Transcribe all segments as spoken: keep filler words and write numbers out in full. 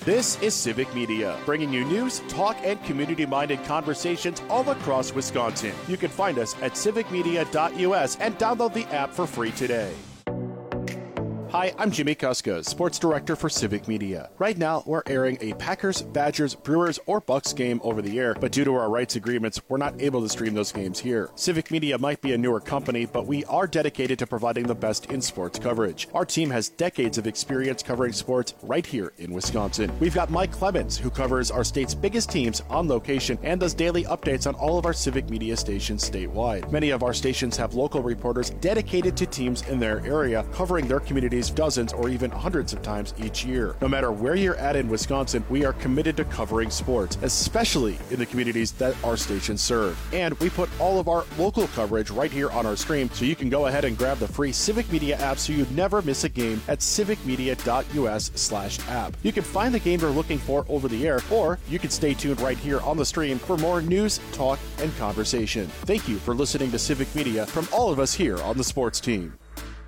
This is Civic Media, bringing you news, talk, and community-minded conversations all across Wisconsin. You can find us at civic media dot U S and download the app for free today. Hi, I'm Jimmy Kuska, Sports Director for Civic Media. Right now, we're airing a Packers, Badgers, Brewers, or Bucks game over the air, but due to our rights agreements, we're not able to stream those games here. Civic Media might be a newer company, but we are dedicated to providing the best in sports coverage. Our team has decades of experience covering sports right here in Wisconsin. We've got Mike Clemens, who covers our state's biggest teams on location and does daily updates on all of our Civic Media stations statewide. Many of our stations have local reporters dedicated to teams in their area, covering their communities dozens or even hundreds of times each year. No matter where you're at in Wisconsin, we are committed to covering sports, especially in the communities that our stations serve. And we put all of our local coverage right here on our stream, so you can go ahead and grab the free Civic Media app so you never miss a game at civic media dot U S slash app. You can find the game you're looking for over the air, or you can stay tuned right here on the stream for more news, talk, and conversation. Thank you for listening to Civic Media from all of us here on the sports team.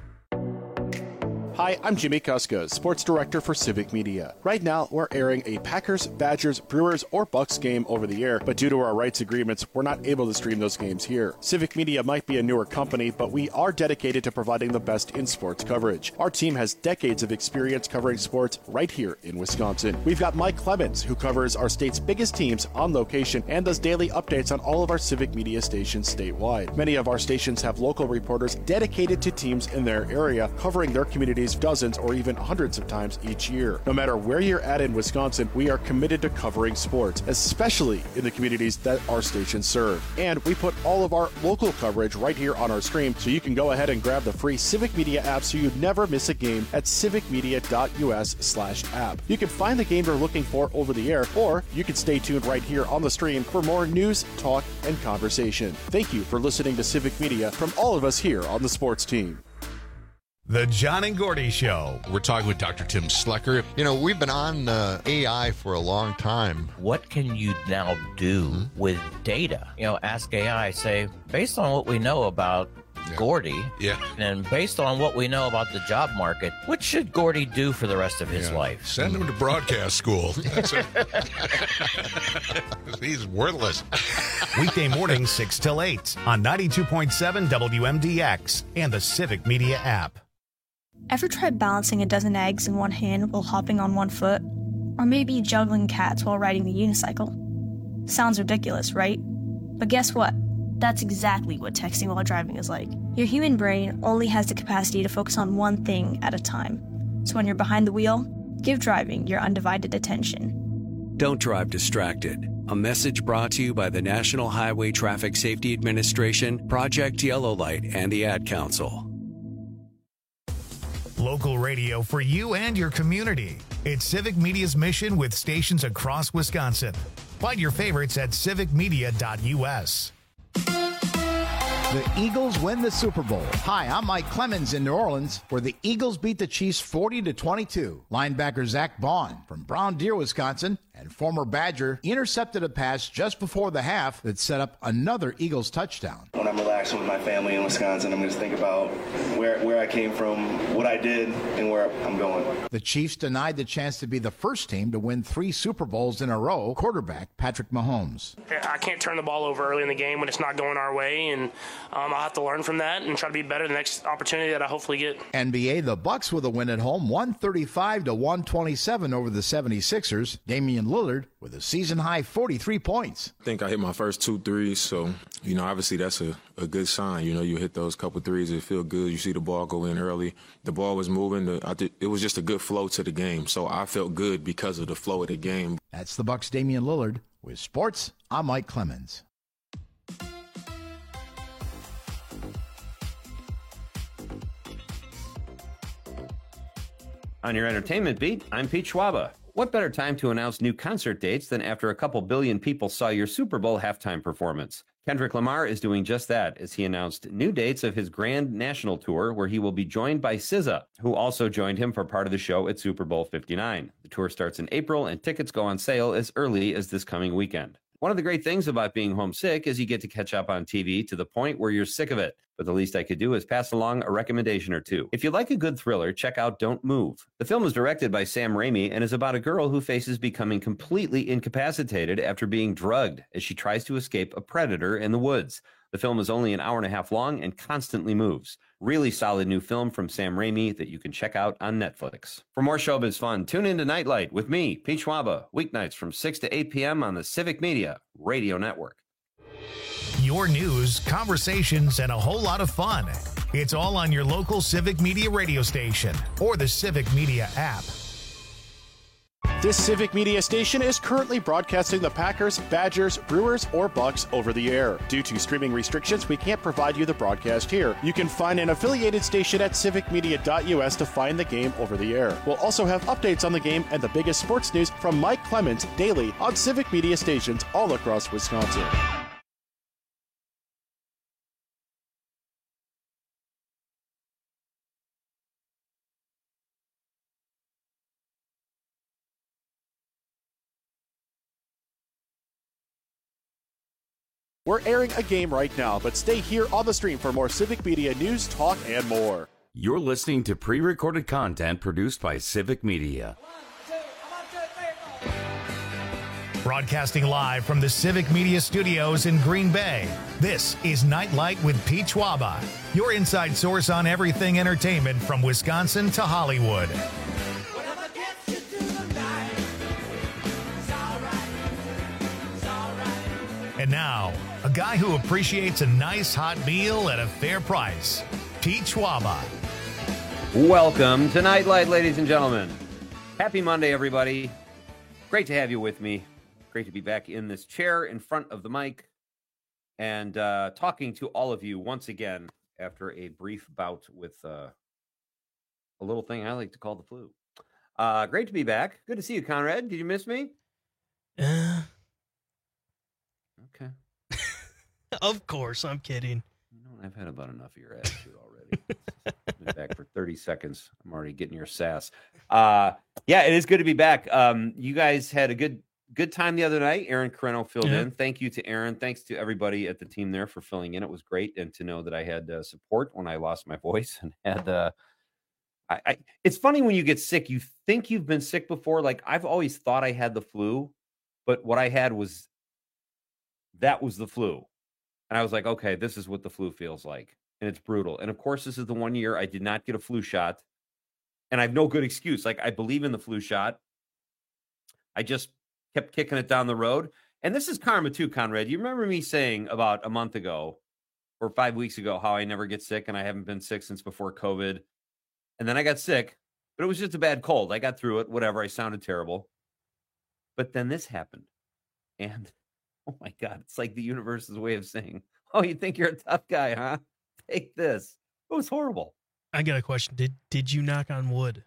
Hi, I'm Jimmy Kuska, Sports Director for Civic Media. Right now, we're airing a Packers, Badgers, Brewers, or Bucks game over the air, but due to our rights agreements, we're not able to stream those games here. Civic Media might be a newer company, but we are dedicated to providing the best in sports coverage. Our team has decades of experience covering sports right here in Wisconsin. We've got Mike Clemens, who covers our state's biggest teams on location and does daily updates on all of our Civic Media stations statewide. Many of our stations have local reporters dedicated to teams in their area, covering their communities dozens or even hundreds of times each year. No matter where you're at in Wisconsin, we are committed to covering sports, especially in the communities that our stations serve. And we put all of our local coverage right here on our stream, so you can go ahead and grab the free Civic Media app so you never miss a game at civic media dot U S slash app. You can find the game you're looking for over the air, or you can stay tuned right here on the stream for more news, talk, and conversation. Thank you for listening to Civic Media from all of us here on the sports team. The John and Gordy Show. We're talking with Doctor Tim Slecker. You know, we've been on uh, A I for a long time. What can you now do mm-hmm. with data? You know, ask A I, say, based on what we know about yeah. Gordy, yeah. and based on what we know about the job market, what should Gordy do for the rest of his yeah. life? Send him to broadcast school. That's it. He's worthless. Weekday mornings, six till eight on ninety-two point seven W M D X and the Civic Media app. Ever tried balancing a dozen eggs in one hand while hopping on one foot? Or maybe juggling cats while riding the unicycle? Sounds ridiculous, right? But guess what? That's exactly what texting while driving is like. Your human brain only has the capacity to focus on one thing at a time. So when you're behind the wheel, give driving your undivided attention. Don't drive distracted. A message brought to you by the National Highway Traffic Safety Administration, Project Yellow Light, and the Ad Council. Local radio for you and your community. It's Civic Media's mission with stations across Wisconsin. Find your favorites at civic media dot U S. The Eagles win the Super Bowl. Hi, I'm Mike Clemens in New Orleans, where the Eagles beat the Chiefs forty to twenty-two. Linebacker Zach Bond from Brown Deer, Wisconsin, and former Badger intercepted a pass just before the half that set up another Eagles touchdown. When I'm relaxing with my family in Wisconsin, I'm just thinking about where, where I came from, what I did, and where I'm going. The Chiefs denied the chance to be the first team to win three Super Bowls in a row, quarterback Patrick Mahomes. I can't turn the ball over early in the game when it's not going our way, and um, I'll have to learn from that and try to be better the next opportunity that I hopefully get. N B A, the Bucks with a win at home, one thirty-five to one twenty-seven over the seventy-sixers. Damian Lillard with a season-high forty-three points. I think I hit my first two threes, so, you know, obviously that's a, a good sign. You know, you hit those couple threes, it feel good. You see the ball go in early. The ball was moving. The, I th- it was just a good flow to the game, so I felt good because of the flow of the game. That's the Bucks' Damian Lillard. With sports, I'm Mike Clemens. On your entertainment beat, I'm Pete Schwaba. What better time to announce new concert dates than after a couple billion people saw your Super Bowl halftime performance? Kendrick Lamar is doing just that as he announced new dates of his grand national tour, where he will be joined by S Z A, who also joined him for part of the show at Super Bowl fifty-nine. The tour starts in April and tickets go on sale as early as this coming weekend. One of the great things about being homesick is you get to catch up on T V to the point where you're sick of it. But the least I could do is pass along a recommendation or two. If you like a good thriller, check out Don't Move. The film is directed by Sam Raimi and is about a girl who faces becoming completely incapacitated after being drugged as she tries to escape a predator in the woods. The film is only an hour and a half long and constantly moves. Really solid new film from Sam Raimi that you can check out on Netflix. For more showbiz fun, tune in to Nightlight with me, Pete Schwaba, weeknights from six to eight p.m. on the Civic Media Radio Network. Your news, conversations, and a whole lot of fun. It's all on your local Civic Media radio station or the Civic Media app. This Civic Media station is currently broadcasting the Packers, Badgers, Brewers, or Bucks over the air. Due to streaming restrictions, we can't provide you the broadcast here. You can find an affiliated station at civic media dot u s to find the game over the air. We'll also have updates on the game and the biggest sports news from Mike Clemens daily on Civic Media stations all across Wisconsin. We're airing a game right now, but stay here on the stream for more Civic Media news, talk, and more. You're listening to pre-recorded content produced by Civic Media. Broadcasting live from the Civic Media Studios in Green Bay, this is Nightlight with Pete Schwaba, your inside source on everything entertainment from Wisconsin to Hollywood. And now, a guy who appreciates a nice hot meal at a fair price, Pete Schwaba. Welcome to Nightlight, ladies and gentlemen. Happy Monday, everybody. Great to have you with me. Great to be back in this chair in front of the mic and uh, talking to all of you once again after a brief bout with uh, a little thing I like to call the flu. Uh, great to be back. Good to see you, Conrad. Did you miss me? Uh, okay. Of course, I'm kidding. You know, I've had about enough of your attitude already. Been back for thirty seconds. I'm already getting your sass. Uh, yeah, it is good to be back. Um, you guys had a good good time the other night. Aaron Carreno filled yeah. in. Thank you to Aaron. Thanks to everybody at the team there for filling in. It was great, and to know that I had uh, support when I lost my voice and had. Uh, I, I, it's funny when you get sick. You think you've been sick before. Like I've always thought I had the flu, but what I had was that was the flu. And I was like, okay, this is what the flu feels like. And it's brutal. And of course, this is the one year I did not get a flu shot. And I have no good excuse. Like, I believe in the flu shot. I just kept kicking it down the road. And this is karma too, Conrad. You remember me saying about a month ago or five weeks ago how I never get sick and I haven't been sick since before COVID. And then I got sick, but it was just a bad cold. I got through it, whatever. I sounded terrible. But then this happened. And oh my God, it's like the universe's way of saying, oh, you think you're a tough guy, huh? Take this. It was horrible. I got a question. Did did you knock on wood?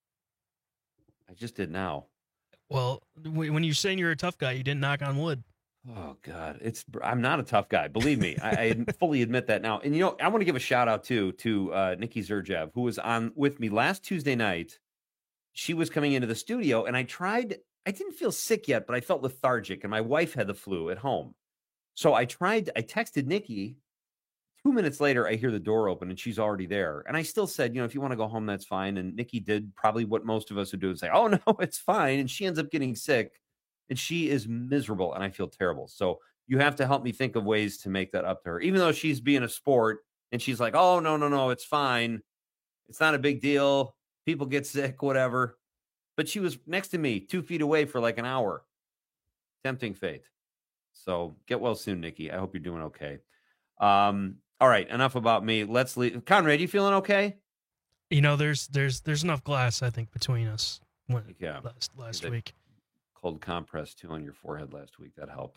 I just did now. Well, when you're saying you're a tough guy, you didn't knock on wood. Oh, God. it's I'm not a tough guy. Believe me. I, I fully admit that now. And, you know, I want to give a shout out, too, to uh, Nikki Zerjev, who was on with me last Tuesday night. She was coming into the studio, and I tried – I didn't feel sick yet, but I felt lethargic, and my wife had the flu at home. So I tried, I texted Nikki. Two minutes later, I hear the door open, and she's already there. And I still said, you know, if you want to go home, that's fine. And Nikki did probably what most of us would do and say, oh, no, it's fine. And she ends up getting sick, and she is miserable, and I feel terrible. So you have to help me think of ways to make that up to her, even though she's being a sport, and she's like, oh, no, no, no, it's fine. It's not a big deal. People get sick, whatever. But she was next to me, two feet away for like an hour. Tempting fate. So get well soon, Nikki. I hope you're doing okay. Um, all right, enough about me. Let's leave. Conrad, you feeling okay? You know, there's there's there's enough glass, I think, between us. When, yeah. Last last week. Cold compress too on your forehead last week. That helped.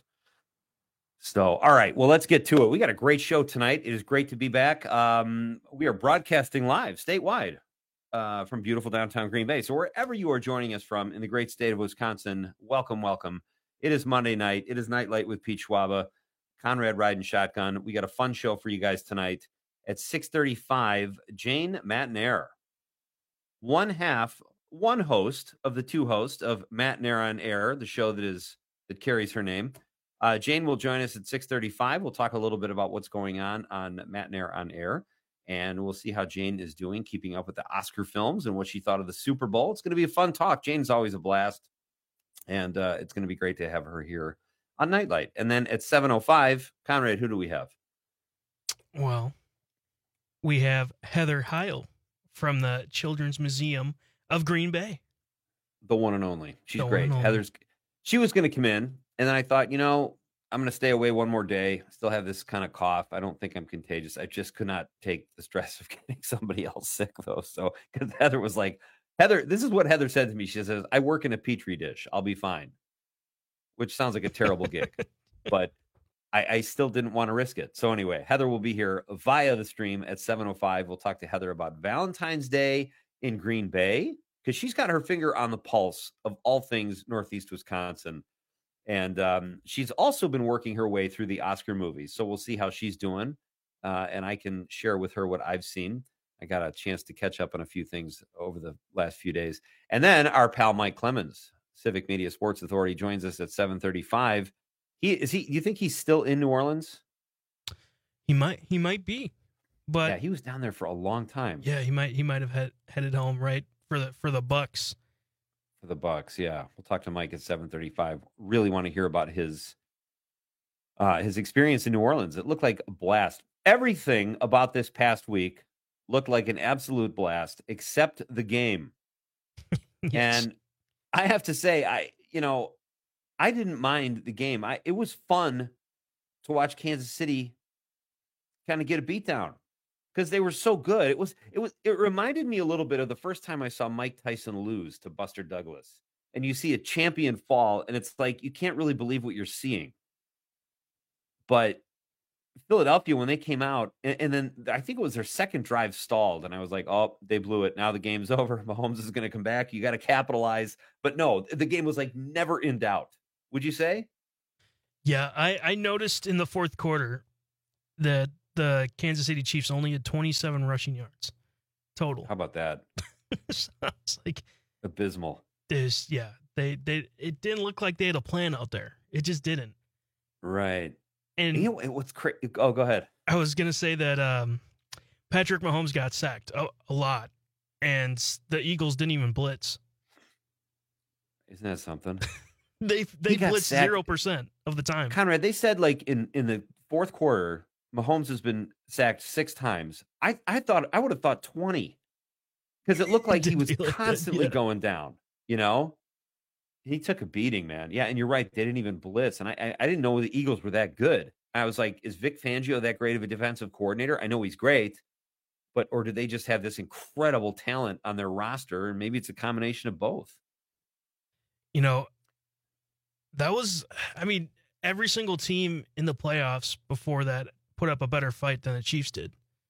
So, all right. Well, let's get to it. We got a great show tonight. It is great to be back. Um, we are broadcasting live statewide. Uh, from beautiful downtown Green Bay. So wherever you are joining us from in the great state of Wisconsin, welcome, welcome. It is Monday night. It is Nightlight with Pete Schwaba, Conrad riding shotgun. We got a fun show for you guys tonight at six thirty-five. Jane Matt and Air, one half, one host of the two hosts of Matt and Air on Air, the show that is that carries her name, Uh, Jane will join us at six thirty-five. We'll talk a little bit about what's going on on Matt and Air on Air, and we'll see how Jane is doing, keeping up with the Oscar films and what she thought of the Super Bowl. It's going to be a fun talk. Jane's always a blast, and uh, it's going to be great to have her here on Nightlight. And then at seven oh five, Conrad, who do we have? Well, we have Heather Heil from the Children's Museum of Green Bay. The one and only. She's The great. one and Heather's. She was going to come in, and then I thought, you know, I'm going to stay away one more day. I still have this kind of cough. I don't think I'm contagious. I just could not take the stress of getting somebody else sick, though. So, because Heather was like, Heather, this is what Heather said to me. She says, I work in a Petri dish. I'll be fine. Which sounds like a terrible gig, but I, I still didn't want to risk it. So anyway, Heather will be here via the stream at seven oh five. We'll talk to Heather about Valentine's Day in Green Bay, because she's got her finger on the pulse of all things Northeast Wisconsin. And um, she's also been working her way through the Oscar movies. So we'll see how she's doing. Uh, and I can share with her what I've seen. I got a chance to catch up on a few things over the last few days. And then our pal Mike Clemens, Civic Media Sports Authority, joins us at seven thirty-five. He is he you think he's still in New Orleans? He might he might be. But yeah, he was down there for a long time. Yeah, he might he might have head, headed home right for the for the Bucks. For the Bucks, yeah. We'll talk to Mike at seven thirty-five. Really want to hear about his uh, his experience in New Orleans. It looked like a blast. Everything about this past week looked like an absolute blast, except the game. Yes. And I have to say, I you know, I didn't mind the game. I it was fun to watch Kansas City kind of get a beatdown because they were so good. It was it was it reminded me a little bit of the first time I saw Mike Tyson lose to Buster Douglas. And you see a champion fall, and it's like you can't really believe what you're seeing. But Philadelphia, when they came out, and, and then I think it was their second drive stalled, and I was like, oh, they blew it. Now the game's over. Mahomes is going to come back. You got to capitalize. But no, the game was like never in doubt. Would you say? Yeah, I, I noticed in the fourth quarter that the Kansas City Chiefs only had twenty-seven rushing yards total. How about that? So it's like abysmal. There's yeah, they they it didn't look like they had a plan out there. It just didn't. Right. And you know, what's crazy? Oh, go ahead. I was gonna say that um, Patrick Mahomes got sacked a, a lot, and the Eagles didn't even blitz. Isn't that something? they they blitzed zero percent of the time. Conrad, they said like in in the fourth quarter, Mahomes has been sacked six times. I I thought I would have thought twenty, because it looked like he was constantly yeah. going down. You know, he took a beating, man. Yeah, and you're right. They didn't even blitz, and I, I I didn't know the Eagles were that good. I was like, is Vic Fangio that great of a defensive coordinator? I know he's great, but or do they just have this incredible talent on their roster, and maybe it's a combination of both? You know, that was, I mean, every single team in the playoffs before that put up a better fight than the Chiefs did.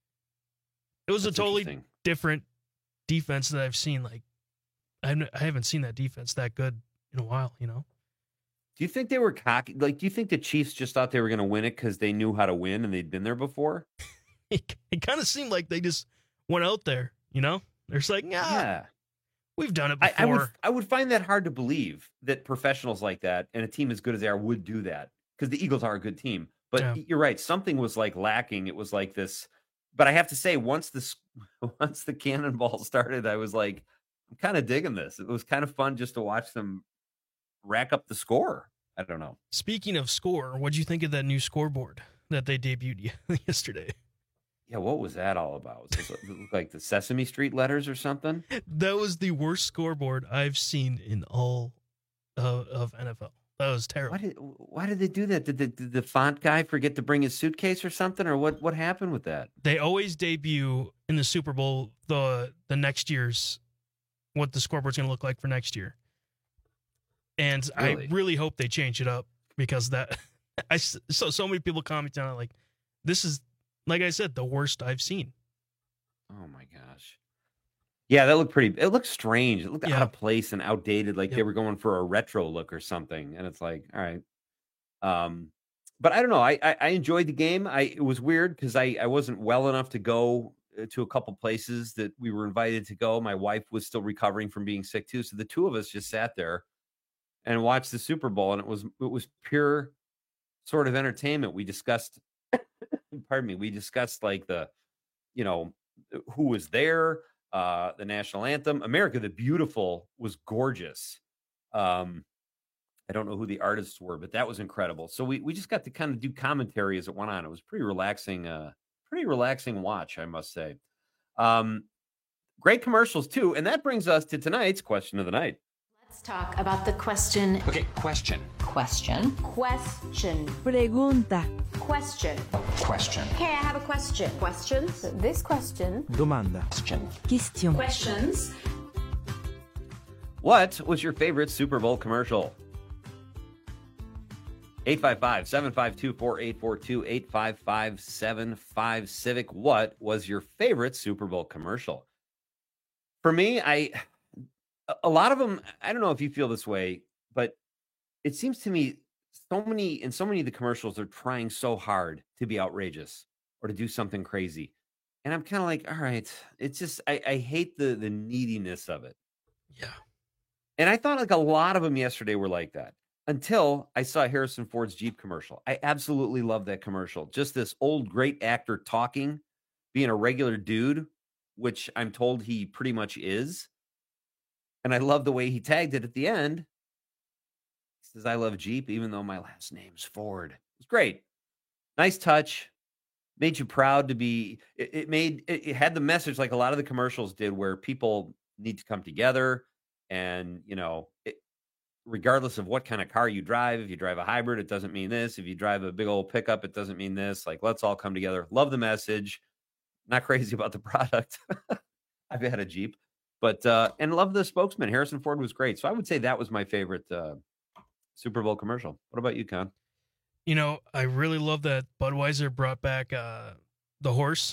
It was That's a totally different defense that I've seen. Like, I haven't seen that defense that good in a while, you know? Do you think they were cocky? Like, do you think the Chiefs just thought they were going to win it because they knew how to win and they'd been there before? it it kind of seemed like they just went out there, you know? They're just like, nah, yeah, we've done it before. I, I, would, I would find that hard to believe that professionals like that and a team as good as they are would do that, because the Eagles are a good team. But yeah. You're right. Something was like lacking. It was like this. But I have to say, once the, once the cannonball started, I was like, I'm kind of digging this. It was kind of fun just to watch them rack up the score. I don't know. Speaking of score, what do you think of that new scoreboard that they debuted yesterday? Yeah, what was that all about? Was it look like the Sesame Street letters or something? That was the worst scoreboard I've seen in all of, of N F L. That was terrible. Why did why did they do that? Did the, did the font guy forget to bring his suitcase or something? Or what, what happened with that? They always debut in the Super Bowl the the next year's what the scoreboard's going to look like for next year. And really? I really hope they change it up, because that I so so many people commenting on it like, this is, like I said, the worst I've seen. Oh my gosh. Yeah, that looked pretty, it looked strange. It looked yeah. out of place and outdated, like yep. they were going for a retro look or something. And it's like, all right. Um, but I don't know. I I, I enjoyed the game. I it was weird because I, I wasn't well enough to go to a couple places that we were invited to go. My wife was still recovering from being sick too. So the two of us just sat there and watched the Super Bowl, and it was, it was pure sort of entertainment. We discussed, pardon me, we discussed like the, you know, who was there, uh, the national anthem. America the Beautiful was gorgeous. Um, I don't know who the artists were, but that was incredible. So we, we just got to kind of do commentary as it went on. It was pretty relaxing, uh, pretty relaxing watch, I must say. Um, great commercials too. And that brings us to tonight's question of the night. Let's talk about the question. Okay, question. Question. Question. Pregunta. Question. Question. Okay, I have a question. Questions? This question. Domanda. Question. Question. Questions. What was your favorite Super Bowl commercial? eight five five, seven five two, four eight four two, eight five five, seven five Civic. What was your favorite Super Bowl commercial? For me, I a lot of them, I don't know if you feel this way, but it seems to me so many in so many of the commercials, they're trying so hard to be outrageous or to do something crazy. And I'm kind of like, all right, it's just I, I hate the the neediness of it. Yeah. And I thought like a lot of them yesterday were like that. Until I saw Harrison Ford's Jeep commercial. I absolutely love that commercial. Just this old great actor talking, being a regular dude, which I'm told he pretty much is. And I love the way he tagged it at the end. He says, I love Jeep, even though my last name's Ford. It's great. Nice touch. Made you proud to be. It, it made it, it had the message like a lot of the commercials did, where people need to come together and, you know, it, regardless of what kind of car you drive, if you drive a hybrid, it doesn't mean this. If you drive a big old pickup, it doesn't mean this. Like, let's all come together. Love the message. Not crazy about the product. I've had a Jeep, but, uh, and love the spokesman. Harrison Ford was great. So I would say that was my favorite uh, Super Bowl commercial. What about you, Con? You know, I really love that Budweiser brought back uh, the horse.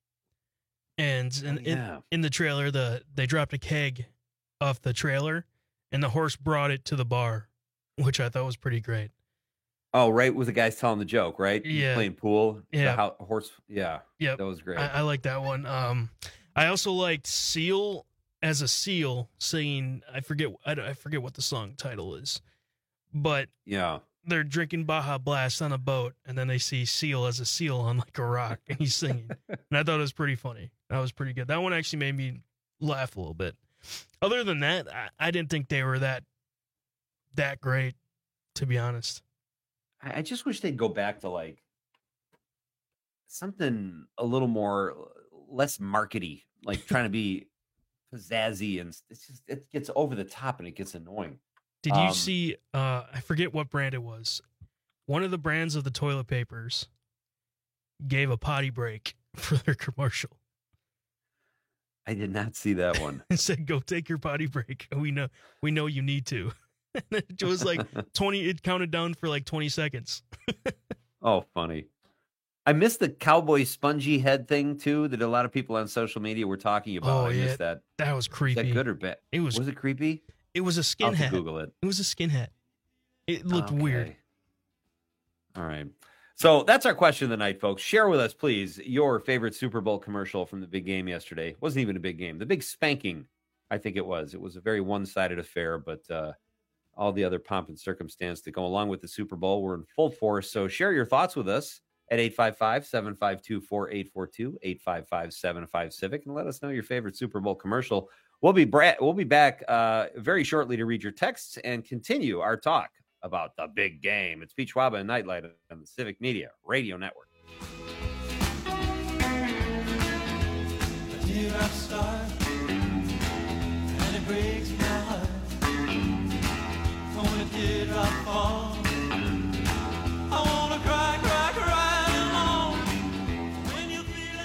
And in, oh, yeah. in, in the trailer, the they dropped a keg off the trailer. And the horse brought it to the bar, which I thought was pretty great. Oh, right. With the guys telling the joke, right? He's Yeah. playing pool. Yeah. The ho- horse. Yeah. Yep. That was great. I, I like that one. Um, I also liked Seal as a seal singing. I forget. I, I forget what the song title is, but yeah, they're drinking Baja Blast on a boat, and then they see Seal as a seal on like a rock, and he's singing. And I thought it was pretty funny. That was pretty good. That one actually made me laugh a little bit. Other than that, I, I didn't think they were that that great, to be honest. I, I just wish they'd go back to like something a little more less markety, like trying to be pizzazzy, and it's just it gets over the top and it gets annoying. Did you Um, see? Uh, I forget what brand it was. One of the brands of the toilet papers gave a potty break for their commercial. I did not see that one. It said, "Go take your potty break. We know, we know you need to." And it was like twenty. It counted down for like twenty seconds. Oh, funny. I missed the cowboy spongy head thing too that a lot of people on social media were talking about. Oh I yeah, missed that. That was creepy. Is that good or bad? It was. Was it creepy? It was a skin I'll have to hat. Google it. It was a skin hat. It looked weird. Okay. All right. So that's our question of the night, folks. Share with us, please, your favorite Super Bowl commercial from the big game yesterday. It wasn't even a big game. The big spanking, I think it was. It was a very one-sided affair, but uh, all the other pomp and circumstance that go along with the Super Bowl were in full force. So share your thoughts with us at eight five five, seven five two, four eight four two, eight five five, seven five Civic, and let us know your favorite Super Bowl commercial. We'll be bra- we'll be back uh, very shortly to read your texts and continue our talk about the big game. It's Pete Schwaba and Nightlight on the Civic Media Radio Network. Here I start, and it breaks my heart. When it did I fall, I wanna cry, cry, cry along. When you feel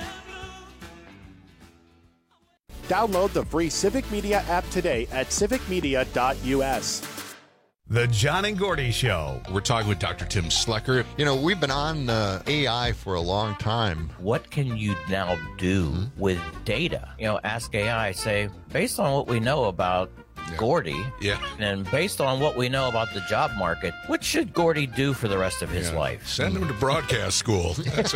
blue. Download the free Civic Media app today at civic media dot u s. The John and Gordy Show. We're talking with Doctor Tim Slecker. You know, we've been on uh, A I for a long time. What can you now do mm-hmm. with data? You know, ask A I, say, based on what we know about yeah. Gordy, yeah. and based on what we know about the job market, what should Gordy do for the rest of his yeah. life? Send him to broadcast school.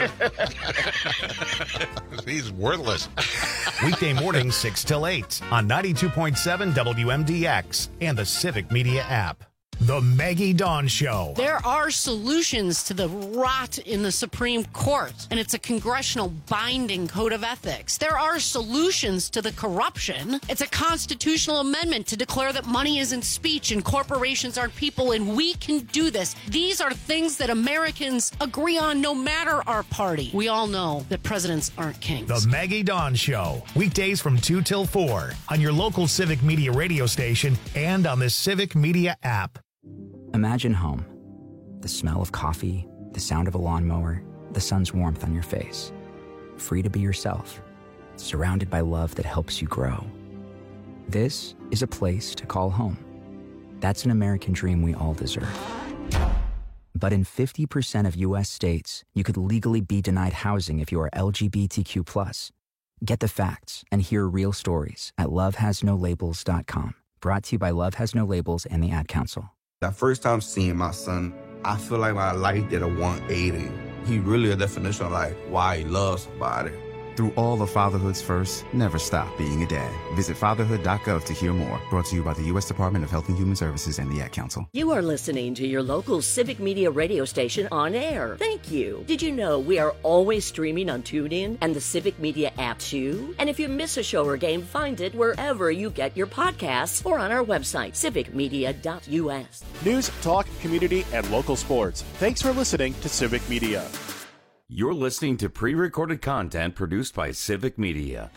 He's worthless. Weekday mornings, six till eight on ninety-two point seven W M D X and the Civic Media app. The Maggie Dawn Show. There are solutions to the rot in the Supreme Court, and it's a congressional binding code of ethics. There are solutions to the corruption. It's a constitutional amendment to declare that money isn't speech and corporations aren't people, and we can do this. These are things that Americans agree on no matter our party. We all know that presidents aren't kings. The Maggie Dawn Show. Weekdays from two till four on your local Civic Media radio station and on the Civic Media app. Imagine home. The smell of coffee, the sound of a lawnmower, the sun's warmth on your face. Free to be yourself, surrounded by love that helps you grow. This is a place to call home. That's an American dream we all deserve. But in fifty percent of U S states, you could legally be denied housing if you are L G B T Q plus. Get the facts and hear real stories at love has no labels dot com. Brought to you by Love Has No Labels and the Ad Council. That first time seeing my son, I feel like my life did a one eighty. He really a definition of like why he loves somebody. Through all of fatherhood's first, never stop being a dad. Visit fatherhood dot gov to hear more. Brought to you by the U S Department of Health and Human Services and the Ad Council. You are listening to your local Civic Media radio station on air. Thank you. Did you know we are always streaming on TuneIn and the Civic Media app too? And if you miss a show or game, find it wherever you get your podcasts or on our website, civic media dot U S. News, talk, community, and local sports. Thanks for listening to Civic Media. You're listening to pre-recorded content produced by Civic Media.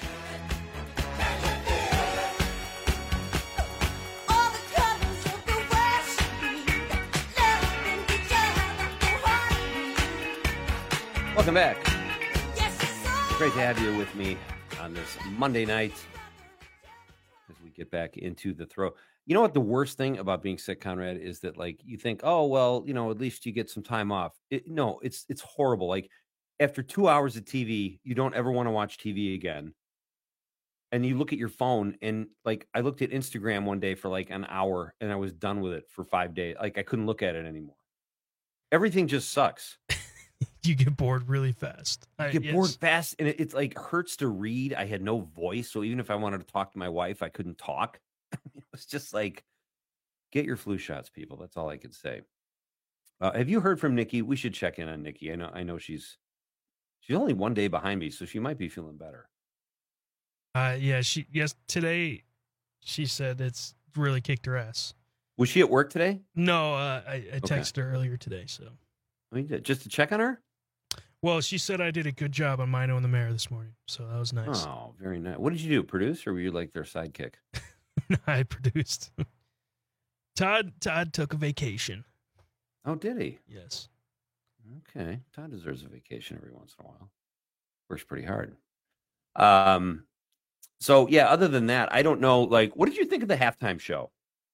Welcome back. Great to have you with me on this Monday night as we get back into the throw. You know what the worst thing about being sick, Conrad, is that like you think, oh, well, you know, at least you get some time off. It, no, it's it's horrible. Like after two hours of T V, you don't ever want to watch T V again. And you look at your phone and like I looked at Instagram one day for like an hour and I was done with it for five days. Like I couldn't look at it anymore. Everything just sucks. You get bored really fast. You I, get yes. bored fast and it, it's like hurts to read. I had no voice. So even if I wanted to talk to my wife, I couldn't talk. It was just like, get your flu shots, people. That's all I can say. Uh, have you heard from Nikki? We should check in on Nikki. I know, I know she's she's only one day behind me, so she might be feeling better. Uh, yeah, she yes today. She said it's really kicked her ass. Was she at work today? No, uh, I, I Okay. texted her earlier today. So, Oh, you did? Just to check on her? well, she said I did a good job on Mino and the Mayor this morning, so that was nice. Oh, very nice. What did you do? Produce, or were you like their sidekick? I produced. Todd Todd took a vacation. Oh, did he? Yes. Okay. Todd deserves a vacation every once in a while. Works pretty hard. Um. So yeah. Other than that, I don't know. Like, what did you think of the halftime show?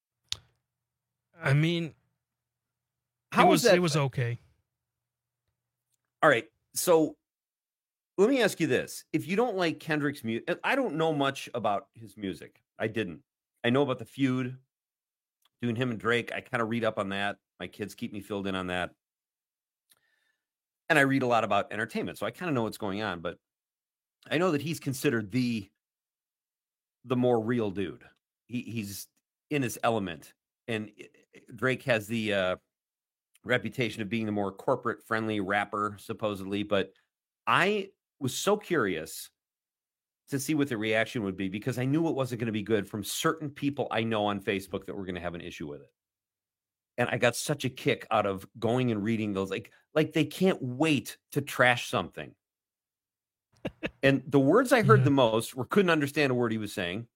I mean, How it was was that? it was okay. All right. So let me ask you this. If you don't like Kendrick's music, I don't know much about his music. I didn't. I know about the feud, doing him and Drake. I kind of read up on that. My kids keep me filled in on that. And I read a lot about entertainment, so I kind of know what's going on. But I know that he's considered the the more real dude. He, he's in his element. And Drake has the uh, reputation of being the more corporate friendly rapper, supposedly. But I was so curious to see what the reaction would be because I knew it wasn't going to be good from certain people I know on Facebook that were going to have an issue with it. And I got such a kick out of going and reading those, like, like they can't wait to trash something. And the words I heard the most were couldn't understand a word he was saying.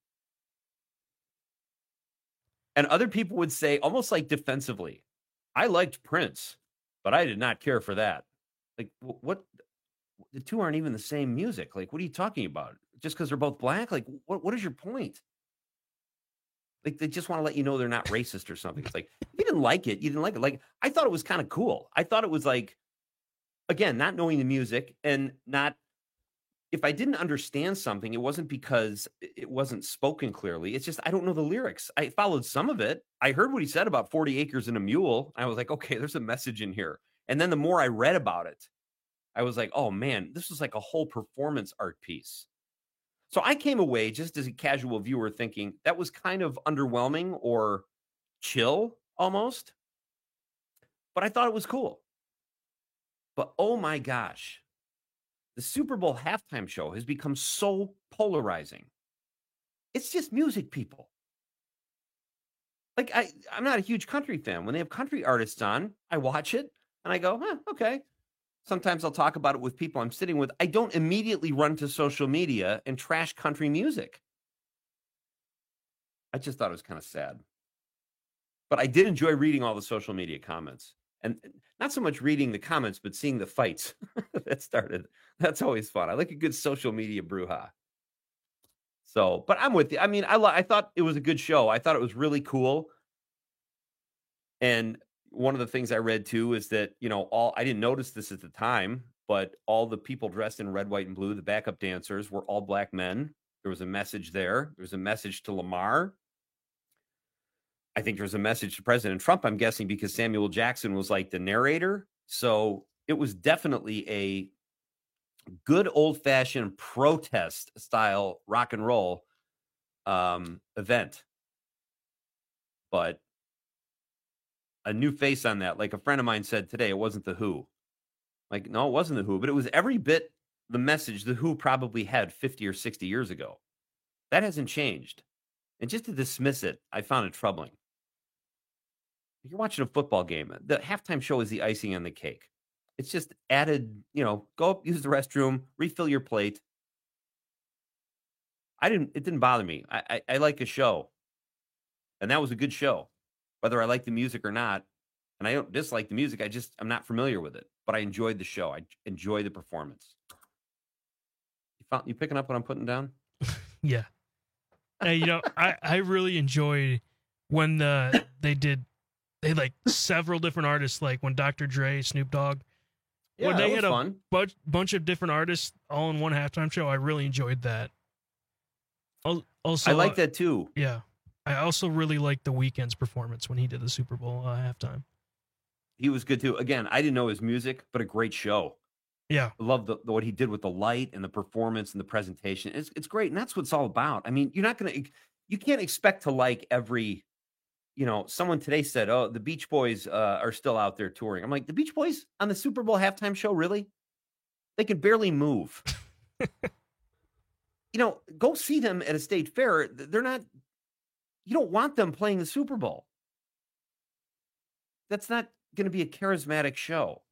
And other people would say, almost like defensively, I liked Prince, but I did not care for that. Like, wh- what? The two aren't even the same music. Like, what are you talking about? Just because they're both black? Like, what? What is your point? Like, they just want to let you know they're not racist or something. It's like, if you didn't like it, you didn't like it. Like, I thought it was kind of cool. I thought it was like, again, not knowing the music and not, if I didn't understand something, it wasn't because it wasn't spoken clearly. It's just, I don't know the lyrics. I followed some of it. I heard what he said about forty acres and a mule. I was like, okay, there's a message in here. And then the more I read about it, I was like, oh man, this was like a whole performance art piece. So I came away just as a casual viewer thinking that was kind of underwhelming or chill, almost. But I thought it was cool. But oh my gosh, the Super Bowl halftime show has become so polarizing. It's just music, people. Like, I, I'm not a huge country fan. When they have country artists on, I watch it and I go, huh, okay. Sometimes I'll talk about it with people I'm sitting with. I don't immediately run to social media and trash country music. I just thought it was kind of sad. But I did enjoy reading all the social media comments. And not so much reading the comments, but seeing the fights that started. That's always fun. I like a good social media brouhaha. So, but I'm with you. I mean, I I thought it was a good show. I thought it was really cool. And one of the things I read too is that, you know, all I didn't notice this at the time, but all the people dressed in red, white, and blue, the backup dancers, were all black men. There was a message there. There was a message to Lamar. I think there was a message to President Trump, I'm guessing, because Samuel Jackson was like the narrator. So it was definitely a good old-fashioned protest style rock and roll um, event. But a new face on that. Like a friend of mine said today, it wasn't The Who. Like, no, it wasn't The Who, but it was every bit the message The Who probably had fifty or sixty years ago. That hasn't changed. And just to dismiss it, I found it troubling. You're watching a football game. The halftime show is the icing on the cake. It's just added, you know, go up, use the restroom, refill your plate. I didn't, it didn't bother me. I, I, I like a show. And that was a good show, whether I like the music or not. And I don't dislike the music. I just, I'm not familiar with it, but I enjoyed the show. I enjoyed the performance. You found, you picking up what I'm putting down? Yeah. Hey, you know, I, I really enjoyed when the, they did, they had like several different artists, like when Doctor Dre, Snoop Dogg, Yeah, when they that had was a fun. bunch, bunch of different artists all in one halftime show. I really enjoyed that. Al- Also, I like uh, that too. Yeah. I also really liked the Weeknd's performance when he did the Super Bowl uh, halftime. He was good too. Again, I didn't know his music, but a great show. Yeah. I love the, the what he did with the light and the performance and the presentation. It's it's great, and that's what it's all about. I mean, you're not gonna, you can't expect to like every, you know. Someone today said, "Oh, the Beach Boys uh, are still out there touring." I'm like, the Beach Boys on the Super Bowl halftime show, really? They can barely move. You know, go see them at a state fair. They're not. You don't want them playing the Super Bowl. That's not going to be a charismatic show.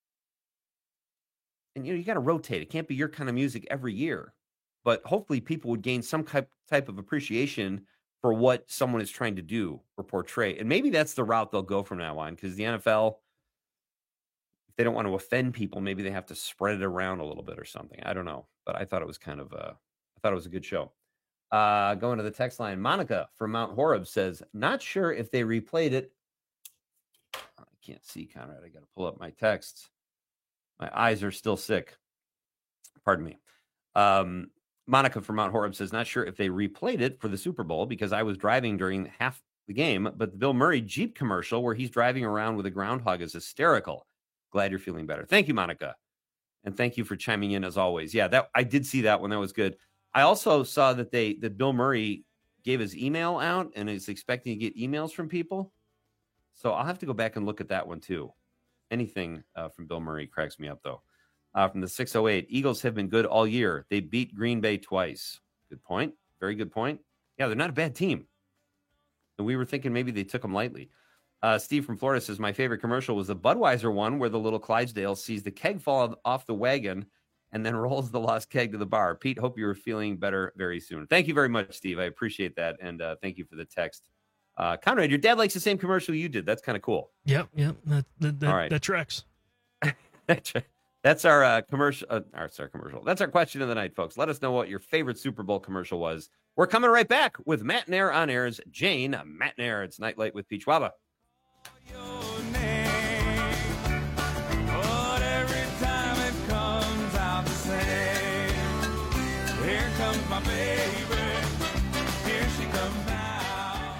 And, you know, you got to rotate. It can't be your kind of music every year. But hopefully people would gain some type, type of appreciation for what someone is trying to do or portray. And maybe that's the route they'll go from now on, because the N F L, if they don't want to offend people, maybe they have to spread it around a little bit or something. I don't know. But I thought it was kind of a, I thought it was a good show. Uh, going to the text line, Monica from Mount Horeb says, not sure if they replayed it. I can't see, Conrad. I got to pull up my texts. My eyes are still sick. Pardon me. Um, Monica from Mount Horeb says, not sure if they replayed it for the Super Bowl because I was driving during half the game, but the Bill Murray Jeep commercial where he's driving around with a groundhog is hysterical. Glad you're feeling better. Thank you, Monica. And thank you for chiming in as always. Yeah, that I did see that one. That was good. I also saw that they that Bill Murray gave his email out and is expecting to get emails from people. So I'll have to go back and look at that one too. Anything uh, from Bill Murray cracks me up, though. Uh, from the six oh eight, Eagles have been good all year. They beat Green Bay twice. Good point. Very good point. Yeah, they're not a bad team. And we were thinking maybe they took them lightly. Uh, Steve from Florida says, my favorite commercial was the Budweiser one where the little Clydesdale sees the keg fall off the wagon and then rolls the lost keg to the bar. Pete, hope you're feeling better very soon. Thank you very much, Steve. I appreciate that. And uh, thank you for the text. Uh, Conrad, your dad likes the same commercial you did. That's kind of cool. Yep, yep. That that, that, All right. that tracks. That's our uh, commercial. Uh, that's our commercial. That's our question of the night, folks. Let us know what your favorite Super Bowl commercial was. We're coming right back with Matt Nair on Air's Jane Matt Nair. It's Nightlight with Peach Waba. But every time it comes out the same. Here comes my baby. Here she comes now.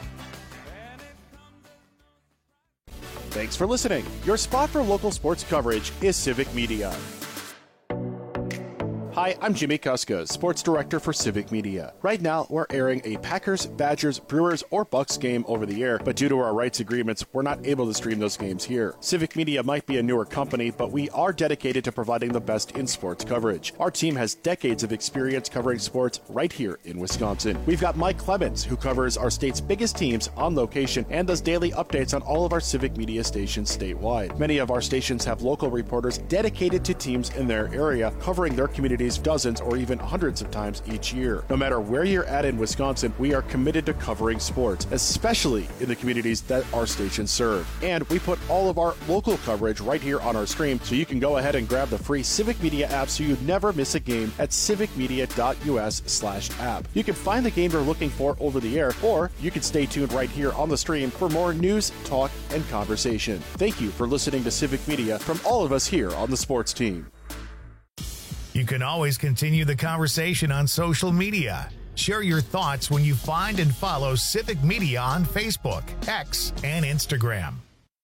Thanks for listening. Your spot for local sports coverage is Civic Media. Hi, I'm Jimmy Kuska, Sports Director for Civic Media. Right now, we're airing a Packers, Badgers, Brewers, or Bucks game over the air, but due to our rights agreements, we're not able to stream those games here. Civic Media might be a newer company, but we are dedicated to providing the best in sports coverage. Our team has decades of experience covering sports right here in Wisconsin. We've got Mike Clemens, who covers our state's biggest teams on location and does daily updates on all of our Civic Media stations statewide. Many of our stations have local reporters dedicated to teams in their area, covering their communities dozens or even hundreds of times each year. No matter where you're at in Wisconsin, we are committed to covering sports, especially in the communities that our stations serve. And we put all of our local coverage right here on our stream, so you can go ahead and grab the free Civic Media app so you never miss a game at civicmedia.us slash app. You can find the game you're looking for over the air, or you can stay tuned right here on the stream for more news, talk, and conversation. Thank you for listening to Civic Media from all of us here on the sports team. You can always continue the conversation on social media. Share your thoughts when you find and follow Civic Media on Facebook, X, and Instagram.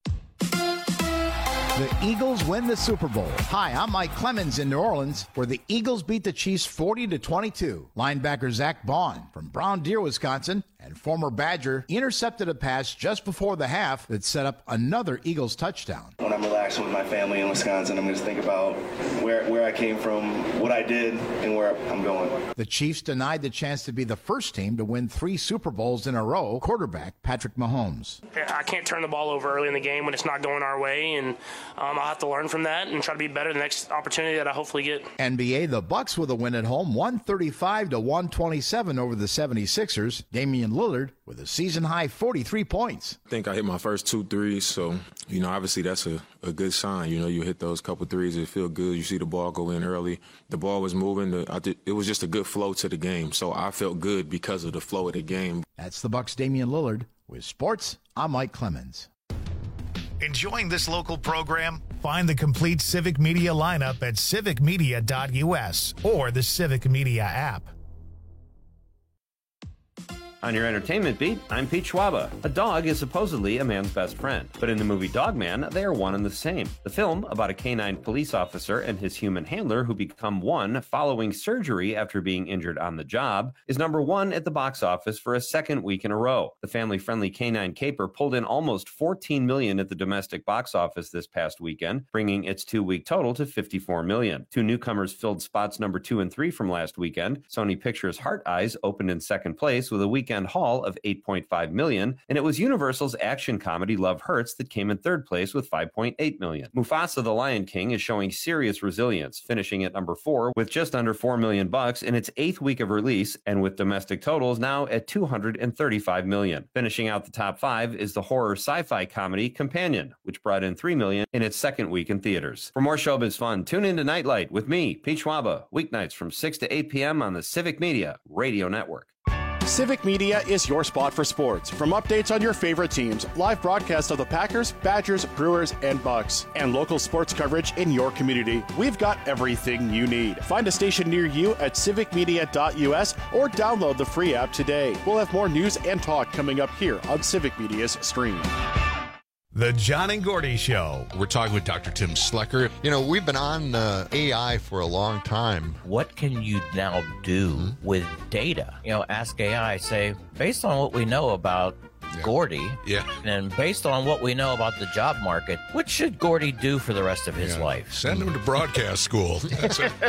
The Eagles win the Super Bowl. Hi, I'm Mike Clemens in New Orleans, where the Eagles beat the Chiefs forty to twenty-two. Linebacker Zach Bond from Brown Deer, Wisconsin, and former Badger intercepted a pass just before the half that set up another Eagles touchdown. When I'm relaxing with my family in Wisconsin, I'm going to think about where, where I came from, what I did, and where I'm going. The Chiefs denied the chance to be the first team to win three Super Bowls in a row. Quarterback Patrick Mahomes. I can't turn the ball over early in the game when it's not going our way, and um, I'll have to learn from that and try to be better the next opportunity that I hopefully get. N B A, the Bucks with a win at home, one thirty-five to one twenty-seven over the seventy-sixers. Damian Lillard with a season-high forty-three points. I think I hit my first two threes, so, you know, obviously that's a, a good sign. You know, you hit those couple threes, it feel good. You see the ball go in early. The ball was moving. The, I did, it was just a good flow to the game, so I felt good because of the flow of the game. That's the Bucks' Damian Lillard. With sports, I'm Mike Clemens. Enjoying this local program? Find the complete Civic Media lineup at civic media dot u s or the Civic Media app. On your entertainment beat, I'm Pete Schwaba. A dog is supposedly a man's best friend, but in the movie Dogman, they are one and the same. The film, about a canine police officer and his human handler who become one following surgery after being injured on the job, is number one at the box office for a second week in a row. The family-friendly canine caper pulled in almost fourteen million dollars at the domestic box office this past weekend, bringing its two-week total to fifty-four million dollars. Two newcomers filled spots number two and three from last weekend. Sony Pictures' Heart Eyes opened in second place with a weekend haul of eight point five million dollars, and it was Universal's action comedy Love Hurts that came in third place with five point eight million dollars. Mufasa the Lion King is showing serious resilience, finishing at number four with just under four million bucks in its eighth week of release, and with domestic totals now at two hundred thirty-five million dollars. Finishing out the top five is the horror sci-fi comedy Companion, which brought in three million dollars in its second week in theaters. For more showbiz fun, tune in to Nightlight with me, Pete Schwaba, weeknights from six to eight p.m. on the Civic Media Radio Network. Civic Media is your spot for sports. From updates on your favorite teams, live broadcasts of the Packers, Badgers, Brewers, and Bucks, and local sports coverage in your community, we've got everything you need. Find a station near you at civic media dot u s or download the free app today. We'll have more news and talk coming up here on Civic Media's stream. The John and Gordy Show. We're talking with Doctor Tim Slecker. You know, we've been on uh, A I for a long time. What can you now do mm-hmm. with data? You know, ask A I, say, based on what we know about yeah. Gordy, yeah. and based on what we know about the job market, what should Gordy do for the rest of his yeah. life? Send him to broadcast school. That's it.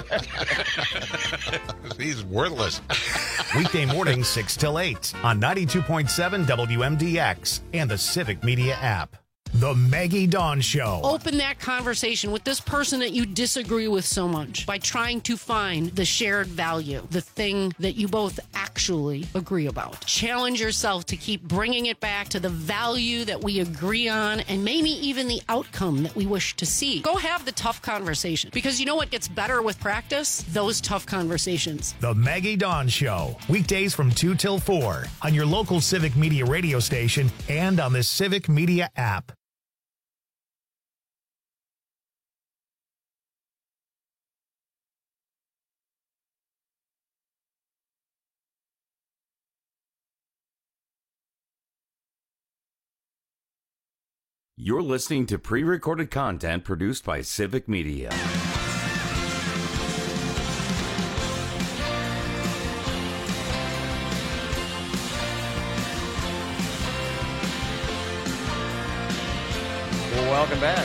He's worthless. Weekday mornings, six till eight on ninety-two point seven W M D X and the Civic Media app. The Maggie Dawn Show. Open that conversation with this person that you disagree with so much by trying to find the shared value, the thing that you both actually agree about. Challenge yourself to keep bringing it back to the value that we agree on and maybe even the outcome that we wish to see. Go have the tough conversation, because you know what gets better with practice? Those tough conversations. The Maggie Dawn Show. Weekdays from two till four on your local Civic Media radio station and on the Civic Media app. You're listening to pre-recorded content produced by Civic Media. Welcome back.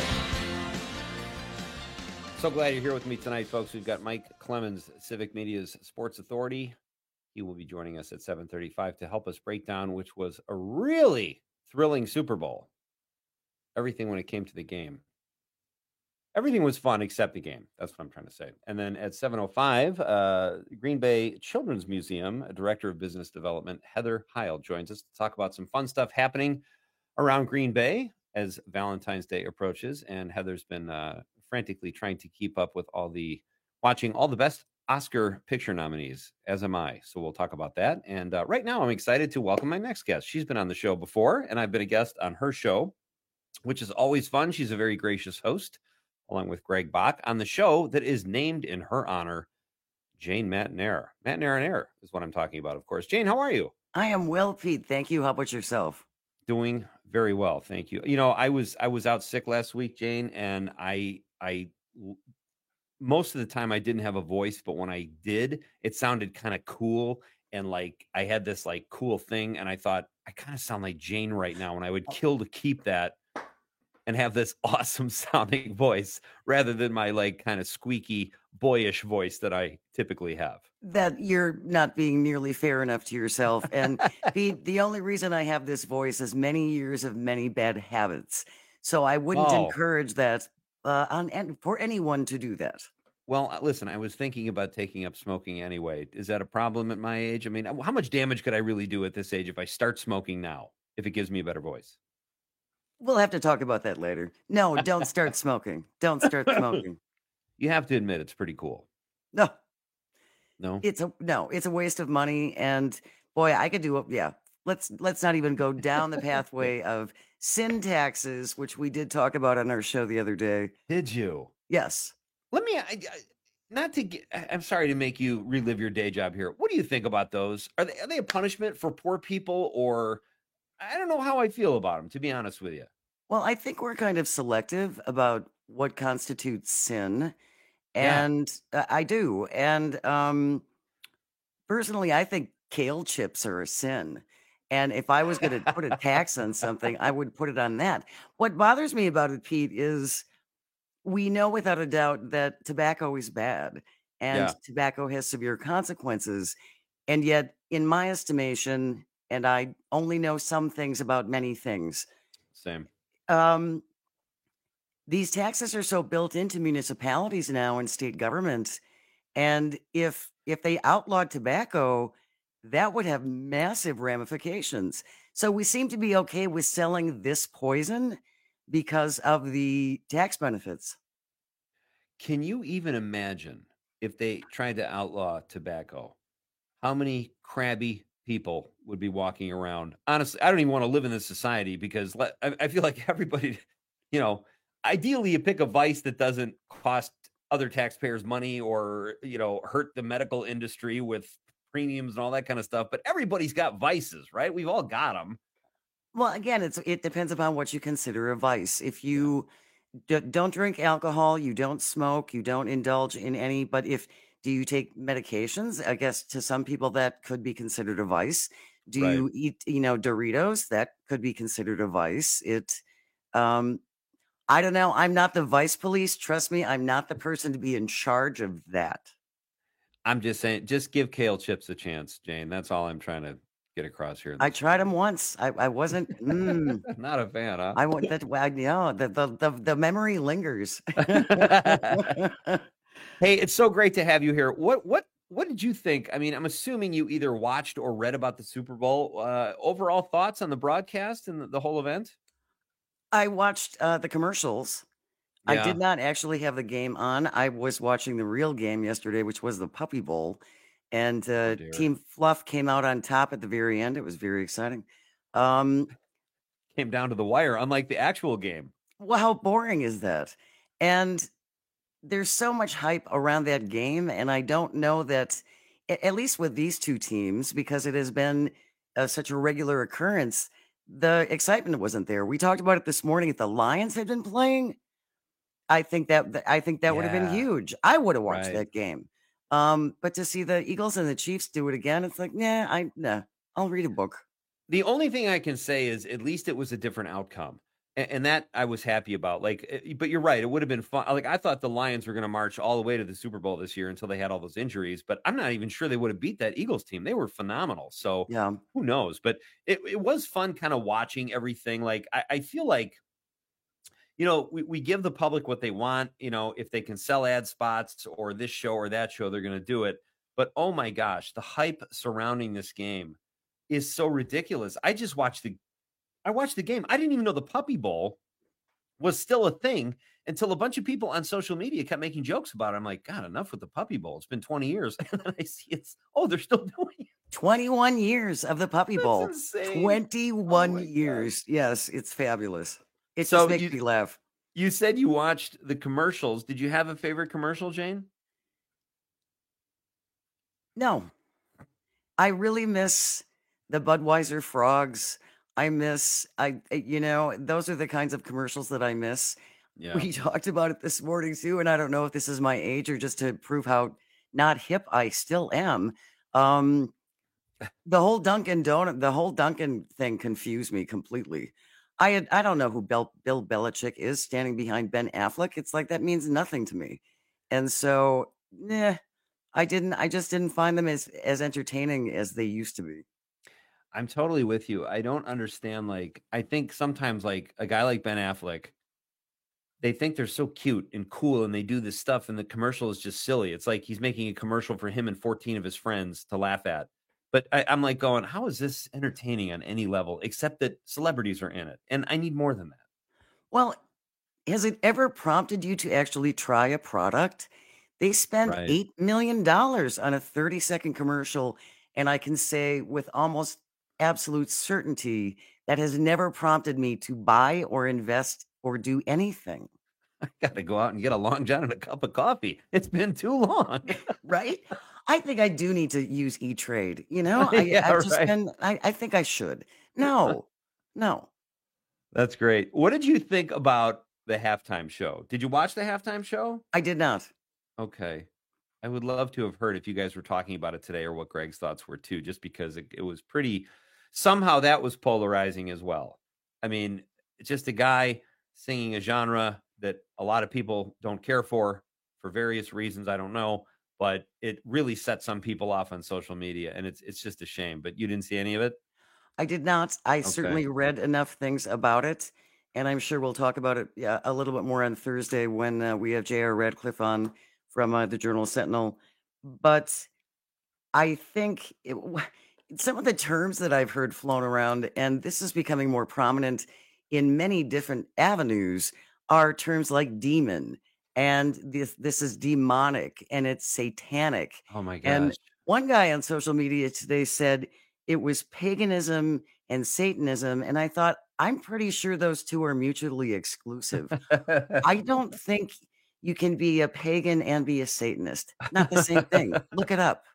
So glad you're here with me tonight, folks. We've got Mike Clemens, Civic Media's Sports Authority. He will be joining us at seven thirty-five to help us break down, which was a really thrilling Super Bowl. Everything when it came to the game. Everything was fun except the game. That's what I'm trying to say. And then at seven oh five, uh, Green Bay Children's Museum, Director of Business Development, Heather Heil, joins us to talk about some fun stuff happening around Green Bay as Valentine's Day approaches. And Heather's been uh, frantically trying to keep up with all the, watching all the best Oscar picture nominees, as am I. So we'll talk about that. And uh, right now I'm excited to welcome my next guest. She's been on the show before, and I've been a guest on her show, which is always fun. She's a very gracious host, along with Greg Bach, on the show that is named in her honor, Jane Matenaer. Matenaer is what I'm talking about, of course. Jane, how are you? I am well, Pete. Thank you. How about yourself? Doing very well, thank you. You know, I was I was out sick last week, Jane, and I I most of the time I didn't have a voice, but when I did, it sounded kind of cool, and like I had this like cool thing, and I thought I kind of sound like Jane right now, and I would kill to keep that and have this awesome sounding voice rather than my like kind of squeaky boyish voice that I typically have. That you're not being nearly fair enough to yourself. And the, the only reason I have this voice is many years of many bad habits. So I wouldn't Oh. encourage that uh, on and for anyone to do that. Well, listen, I was thinking about taking up smoking anyway. Is that a problem at my age? I mean, how much damage could I really do at this age if I start smoking now, if it gives me a better voice? We'll have to talk about that later. No, don't start smoking. Don't start smoking. You have to admit it's pretty cool. No, No? it's a no, it's a waste of money. And boy, I could do it. Yeah. Let's let's not even go down the pathway of sin taxes, which we did talk about on our show the other day. Did you? Yes. Let me, I, I, not to get, I- I'm sorry to make you relive your day job here. What do you think about those? Are they, are they a punishment for poor people, or I don't know how I feel about them, to be honest with you. Well, I think we're kind of selective about what constitutes sin. Yeah. And uh, I do. And um, personally, I think kale chips are a sin. And if I was going to put a tax on something, I would put it on that. What bothers me about it, Pete, is we know without a doubt that tobacco is bad and Yeah. tobacco has severe consequences. And yet, in my estimation, and I only know some things about many things, Same. um, these taxes are so built into municipalities now and state governments. And if if they outlawed tobacco, that would have massive ramifications. So we seem to be okay with selling this poison because of the tax benefits. Can you even imagine if they tried to outlaw tobacco? How many crabby people would be walking around? Honestly, I don't even want to live in this society because le- I, I feel like everybody, you know, ideally you pick a vice that doesn't cost other taxpayers money or, you know, hurt the medical industry with premiums and all that kind of stuff. But everybody's got vices, right? We've all got them. Well, again, it's it depends upon what you consider a vice. If you d- don't drink alcohol, you don't smoke, you don't indulge in any, but if do you take medications? I guess to some people that could be considered a vice. Do Right. you eat, you know, Doritos? That could be considered a vice. It, um, I don't know. I'm not the vice police. Trust me, I'm not the person to be in charge of that. I'm just saying, just give kale chips a chance, Jane. That's all I'm trying to get across here. I tried them once. I, I wasn't. Mm, Not a fan, huh? I want that. Well, yeah, the, the the the memory lingers. Hey, it's so great to have you here. What what what did you think? I mean, I'm assuming you either watched or read about the Super Bowl. Uh, overall thoughts on the broadcast and the, the whole event? I watched uh, the commercials. I Yeah. did not actually have the game on. I was watching the real game yesterday, which was the Puppy Bowl, and uh, dear. Team Fluff came out on top at the very end. It was very exciting. Um, Came down to the wire, unlike the actual game. well, how boring is that? And there's so much hype around that game, and I don't know that, a- at least with these two teams, because it has been uh, such a regular occurrence, the excitement wasn't there. We talked about it this morning. If the Lions had been playing, I think that th- I think that would have been Yeah. huge. I would have watched Right. that game. Um, but to see the Eagles and the Chiefs do it again, it's like, nah, I nah, I'll read a book. The only thing I can say is at least it was a different outcome. And, and that I was happy about. Like, eh, but you're right. It would have been fun. Like, I thought the Lions were going to march all the way to the Super Bowl this year until they had all those injuries. But I'm not even sure they would have beat that Eagles team. They were phenomenal. So yeah, who knows? But it, it was fun kind of watching everything. Like, I, I feel like, you know, we, we give the public what they want. You know, if they can sell ad spots or this show or that show, they're going to do it. But oh my gosh, the hype surrounding this game is so ridiculous. I just watched the I watched the game. I didn't even know the Puppy Bowl was still a thing until a bunch of people on social media kept making jokes about it. I'm like, God, enough with the Puppy Bowl. It's been twenty years. And then I see it's, oh, they're still doing it. twenty-one years of the Puppy That's Bowl. insane. twenty-one Oh years. Yes, it's fabulous. It So just makes you- me laugh. You said you watched the commercials. Did you have a favorite commercial, Jane? No, I really miss the Budweiser frogs. I miss, I, you know, those are the kinds of commercials that I miss. Yeah. We talked about it this morning too, and I don't know if this is my age or just to prove how not hip I still am. Um, the whole Dunkin' Donut, the whole Dunkin' thing confused me completely. I had, I don't know who Bill, Bill Belichick is standing behind Ben Affleck. It's like that means nothing to me, and so, nah, I didn't. I just didn't find them as as entertaining as they used to be. I'm totally with you. I don't understand. Like, I think sometimes, like, a guy like Ben Affleck, they think they're so cute and cool and they do this stuff, and the commercial is just silly. It's like he's making a commercial for him and fourteen of his friends to laugh at. But I, I'm like going, how is this entertaining on any level, except that celebrities are in it? And I need more than that. Well, has it ever prompted you to actually try a product? They spend Right. eight million dollars on a thirty second commercial, and I can say with almost absolute certainty that has never prompted me to buy or invest or do anything. I got to go out and get a Long John and a cup of coffee. It's been too long. Right? I think I do need to use E-Trade. You know, I, Yeah, I've just right. been, I, I think I should. No, no. That's great. What did you think about the halftime show? Did you watch the halftime show? I did not. Okay. I would love to have heard if you guys were talking about it today or what Greg's thoughts were too, just because it, it was pretty, somehow that was polarizing as well. I mean, it's just a guy singing a genre that a lot of people don't care for, for various reasons. I don't know, but it really set some people off on social media, and it's it's just a shame. But you didn't see any of it? I did not. I Okay. certainly read enough things about it, and I'm sure we'll talk about it yeah, a little bit more on Thursday when uh, we have J R. Radcliffe on from uh, the Journal Sentinel. But I think it, w- some of the terms that I've heard flown around, and this is becoming more prominent in many different avenues, are terms like demon, and this this is demonic, and it's satanic. Oh my And gosh. one guy on social media today said it was paganism and Satanism. And I thought, I'm pretty sure those two are mutually exclusive. I don't think you can be a pagan and be a Satanist. Not the same thing. Look it up.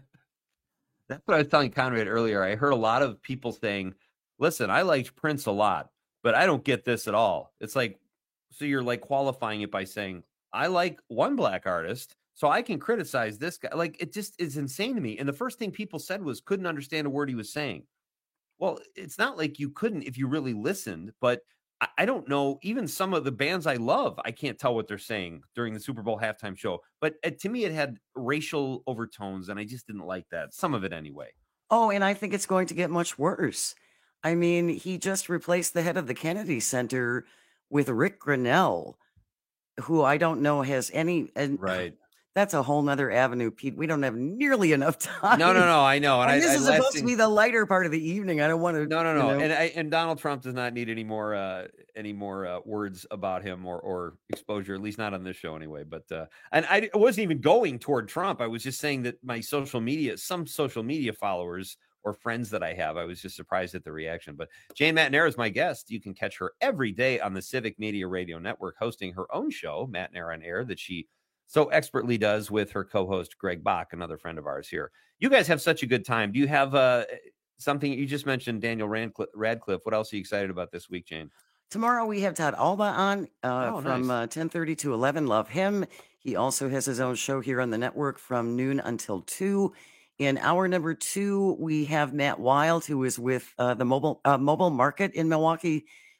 That's what I was telling Conrad earlier. I heard a lot of people saying, listen, I liked Prince a lot, but I don't get this at all. It's like, so you're like qualifying it by saying, I like one black artist, so I can criticize this guy. Like, it just is insane to me. And the first thing people said was couldn't understand a word he was saying. Well, it's not like you couldn't if you really listened, but I, I don't know. Even some of the bands I love, I can't tell what they're saying during the Super Bowl halftime show. But uh, to me, it had racial overtones, and I just didn't like that. Some of it anyway. Oh, and I think it's going to get much worse. I mean, he just replaced the head of the Kennedy Center with Rick Grinnell, who I don't know has any. And Right. that's a whole nother avenue, Pete. We don't have nearly enough time. No, no, no. I know. And, And I, this I is last supposed thing- to be the lighter part of the evening. I don't want to. No, no, you no. know- And I, and Donald Trump does not need any more uh, any more uh, words about him or or exposure, at least not on this show anyway. But uh, and I wasn't even going toward Trump. I was just saying that my social media, some social media followers or friends that I have, I was just surprised at the reaction. But Jane McNair is my guest. You can catch her every day on the Civic Media Radio Network, hosting her own show, McNair on Air, that she so expertly does with her co-host Greg Bach, another friend of ours here. You guys have such a good time. Do you have uh, something you just mentioned, Daniel Radcliffe, Radcliffe? What else are you excited about this week, Jane? Tomorrow we have Todd Alba on uh, Oh, from nice. uh, ten thirty to eleven. Love him. He also has his own show here on the network from noon until two. In hour number two, we have Matt Wild, who is with uh, the mobile uh, mobile market in Milwaukee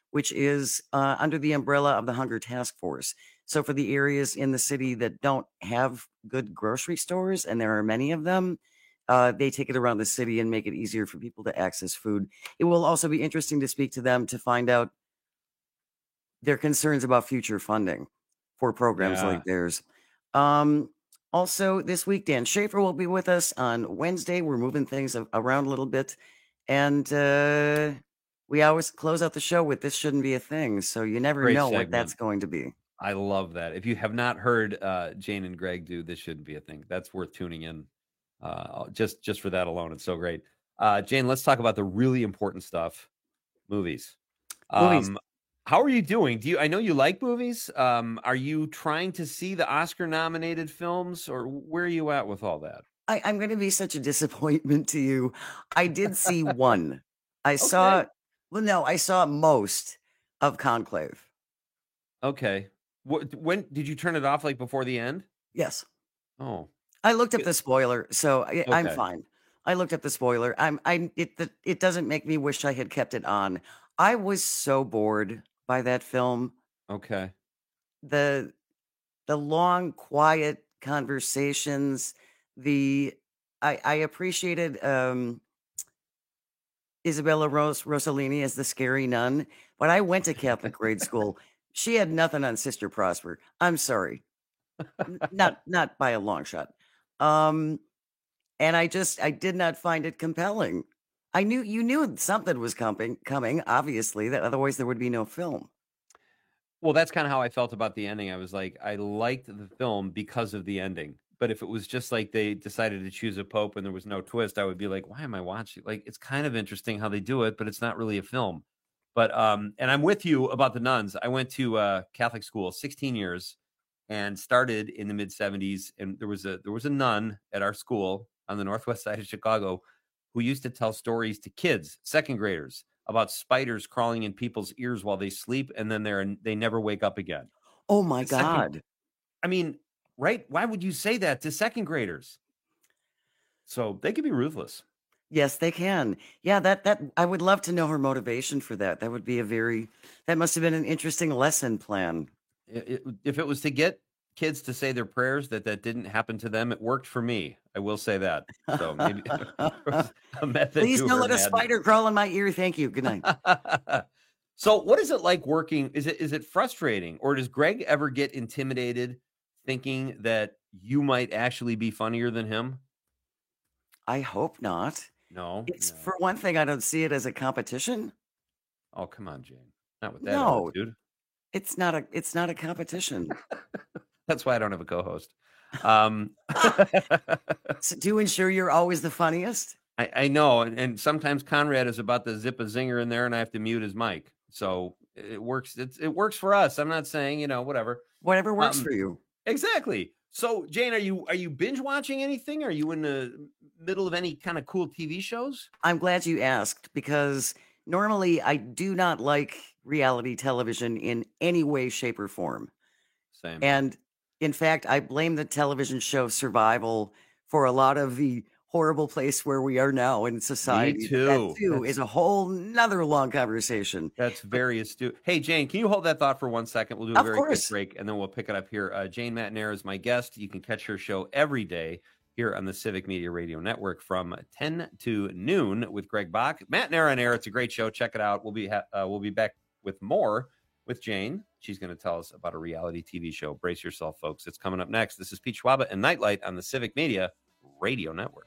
which is uh, under the umbrella of the Hunger Task Force. So for the areas in the city that don't have good grocery stores, and there are many of them, uh, they take it around the city and make it easier for people to access food. It will also be interesting to speak to them to find out their concerns about future funding for programs Yeah. like theirs. Um, also, this week, Dan Schaefer will be with us on Wednesday. We're moving things a- around a little bit. And uh, we always close out the show with This Shouldn't Be a Thing. So you never Great know what segment. that's going to be. I love that. If you have not heard uh, Jane and Greg do This Shouldn't Be a Thing, that's worth tuning in. Uh, just just for that alone, it's so great. Uh, Jane, let's talk about the really important stuff: movies. Movies. Um, how are you doing? Do you? I know you like movies. Um, are you trying to see the Oscar-nominated films, or where are you at with all that? I, I'm going to be such a disappointment to you. I did see one. I saw, well, no, I saw most of Conclave. Okay. What? When did you turn it off? Like before the end? Yes. Oh. I looked up the spoiler, so I, I'm Okay. fine. I looked up the spoiler. I'm. I. It. The, it doesn't make me wish I had kept it on. I was so bored by that film. Okay. The, the long, quiet conversations. The, I. I appreciated um, Isabella Ros- Rossellini as the scary nun, but I went to Catholic grade school. She had nothing on Sister Prosper. I'm sorry, N- not not by a long shot. Um, and I just I did not find it compelling. I knew you knew something was coming, coming. Obviously, that otherwise there would be no film. Well, that's kind of how I felt about the ending. I was like, I liked the film because of the ending. But if it was just like they decided to choose a pope and there was no twist, I would be like, why am I watching? Like, it's kind of interesting how they do it, but it's not really a film. But um, and I'm with you about the nuns. I went to uh, Catholic school sixteen years and started in the mid seventies. And there was a there was a nun at our school on the northwest side of Chicago who used to tell stories to kids, second graders, about spiders crawling in people's ears while they sleep, and then they're they never wake up again. Oh my Second- God! I mean, right? Why would you say that to second graders? So they could be ruthless. Yes, they can. Yeah, that that I would love to know her motivation for that. That would be a very that must have been an interesting lesson plan. It- it- if it was to get kids to say their prayers that that didn't happen to them, it worked for me. I will say that. So maybe a method. Please to don't her let a madness. spider crawl in my ear. Thank you. Good night. So what is it like working? Is it is it frustrating, or does Greg ever get intimidated thinking that you might actually be funnier than him? I hope not. No. It's no. for one thing, I don't see it as a competition. Oh, come on, Jane. Not with that No. attitude. It's not a it's not a competition. That's why I don't have a co-host. Um, So to ensure you're always the funniest. I, I know, and, and sometimes Conrad is about to zip a zinger in there, and I have to mute his mic. So it works. It's, it works for us. I'm not saying, you know, whatever. Whatever works Um, for you. Exactly. So, Jane, are you are you binge watching anything? Are you in the middle of any kind of cool T V shows? I'm glad you asked because normally I do not like reality television in any way, shape, or form. Same. And in fact, I blame the television show Survival for a lot of the horrible place where we are now in society. too. That too That's- is a whole nother long conversation. That's very astute. Hey, Jane, can you hold that thought for one second? We'll do a Of very course. quick break, and then we'll pick it up here. Uh, Jane Matnair is my guest. You can catch her show every day here on the Civic Media Radio Network from ten to noon with Greg Bach. Matnair on Air. It's a great show. Check it out. We'll be ha- uh, we'll be back with more with Jane. She's going to tell us about a reality T V show. Brace yourself, folks. It's coming up next. This is Pete Schwaba and Nightlight on the Civic Media Radio Network.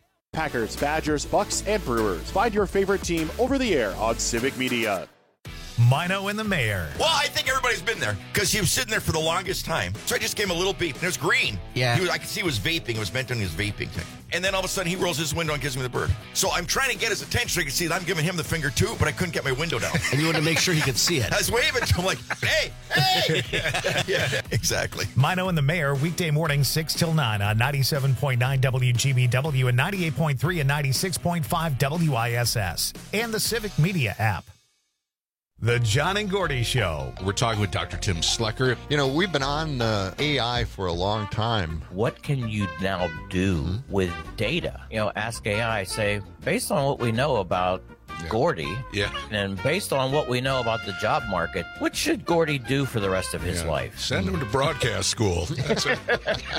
Packers, Badgers, Bucks, and Brewers. Find your favorite team over the air on Civic Media. Mino and the Mayor. Well, I think everybody's been there because he was sitting there for the longest time. So I just gave him a little beep, and it was green. Yeah. He was, I could see he was vaping. It was meant on his vaping thing. And then all of a sudden, he rolls his window and gives me the bird. So I'm trying to get his attention so he can see that I'm giving him the finger too, but I couldn't get my window down. And you wanted to make sure he could see it. I was waving to him like, hey, hey. Yeah, exactly. Mino and the Mayor, weekday morning, six till nine on ninety-seven point nine W G B W and ninety-eight point three and ninety-six point five W I S S and the Civic Media app. The John and Gordy Show. We're talking with Doctor Tim Slecker. You know, we've been on uh, A I for a long time. What can you now do mm-hmm. with data? You know, ask A I, say, based on what we know about yeah. Gordy, yeah. and based on what we know about the job market, what should Gordy do for the rest of his yeah. life? Send him to broadcast school. That's a...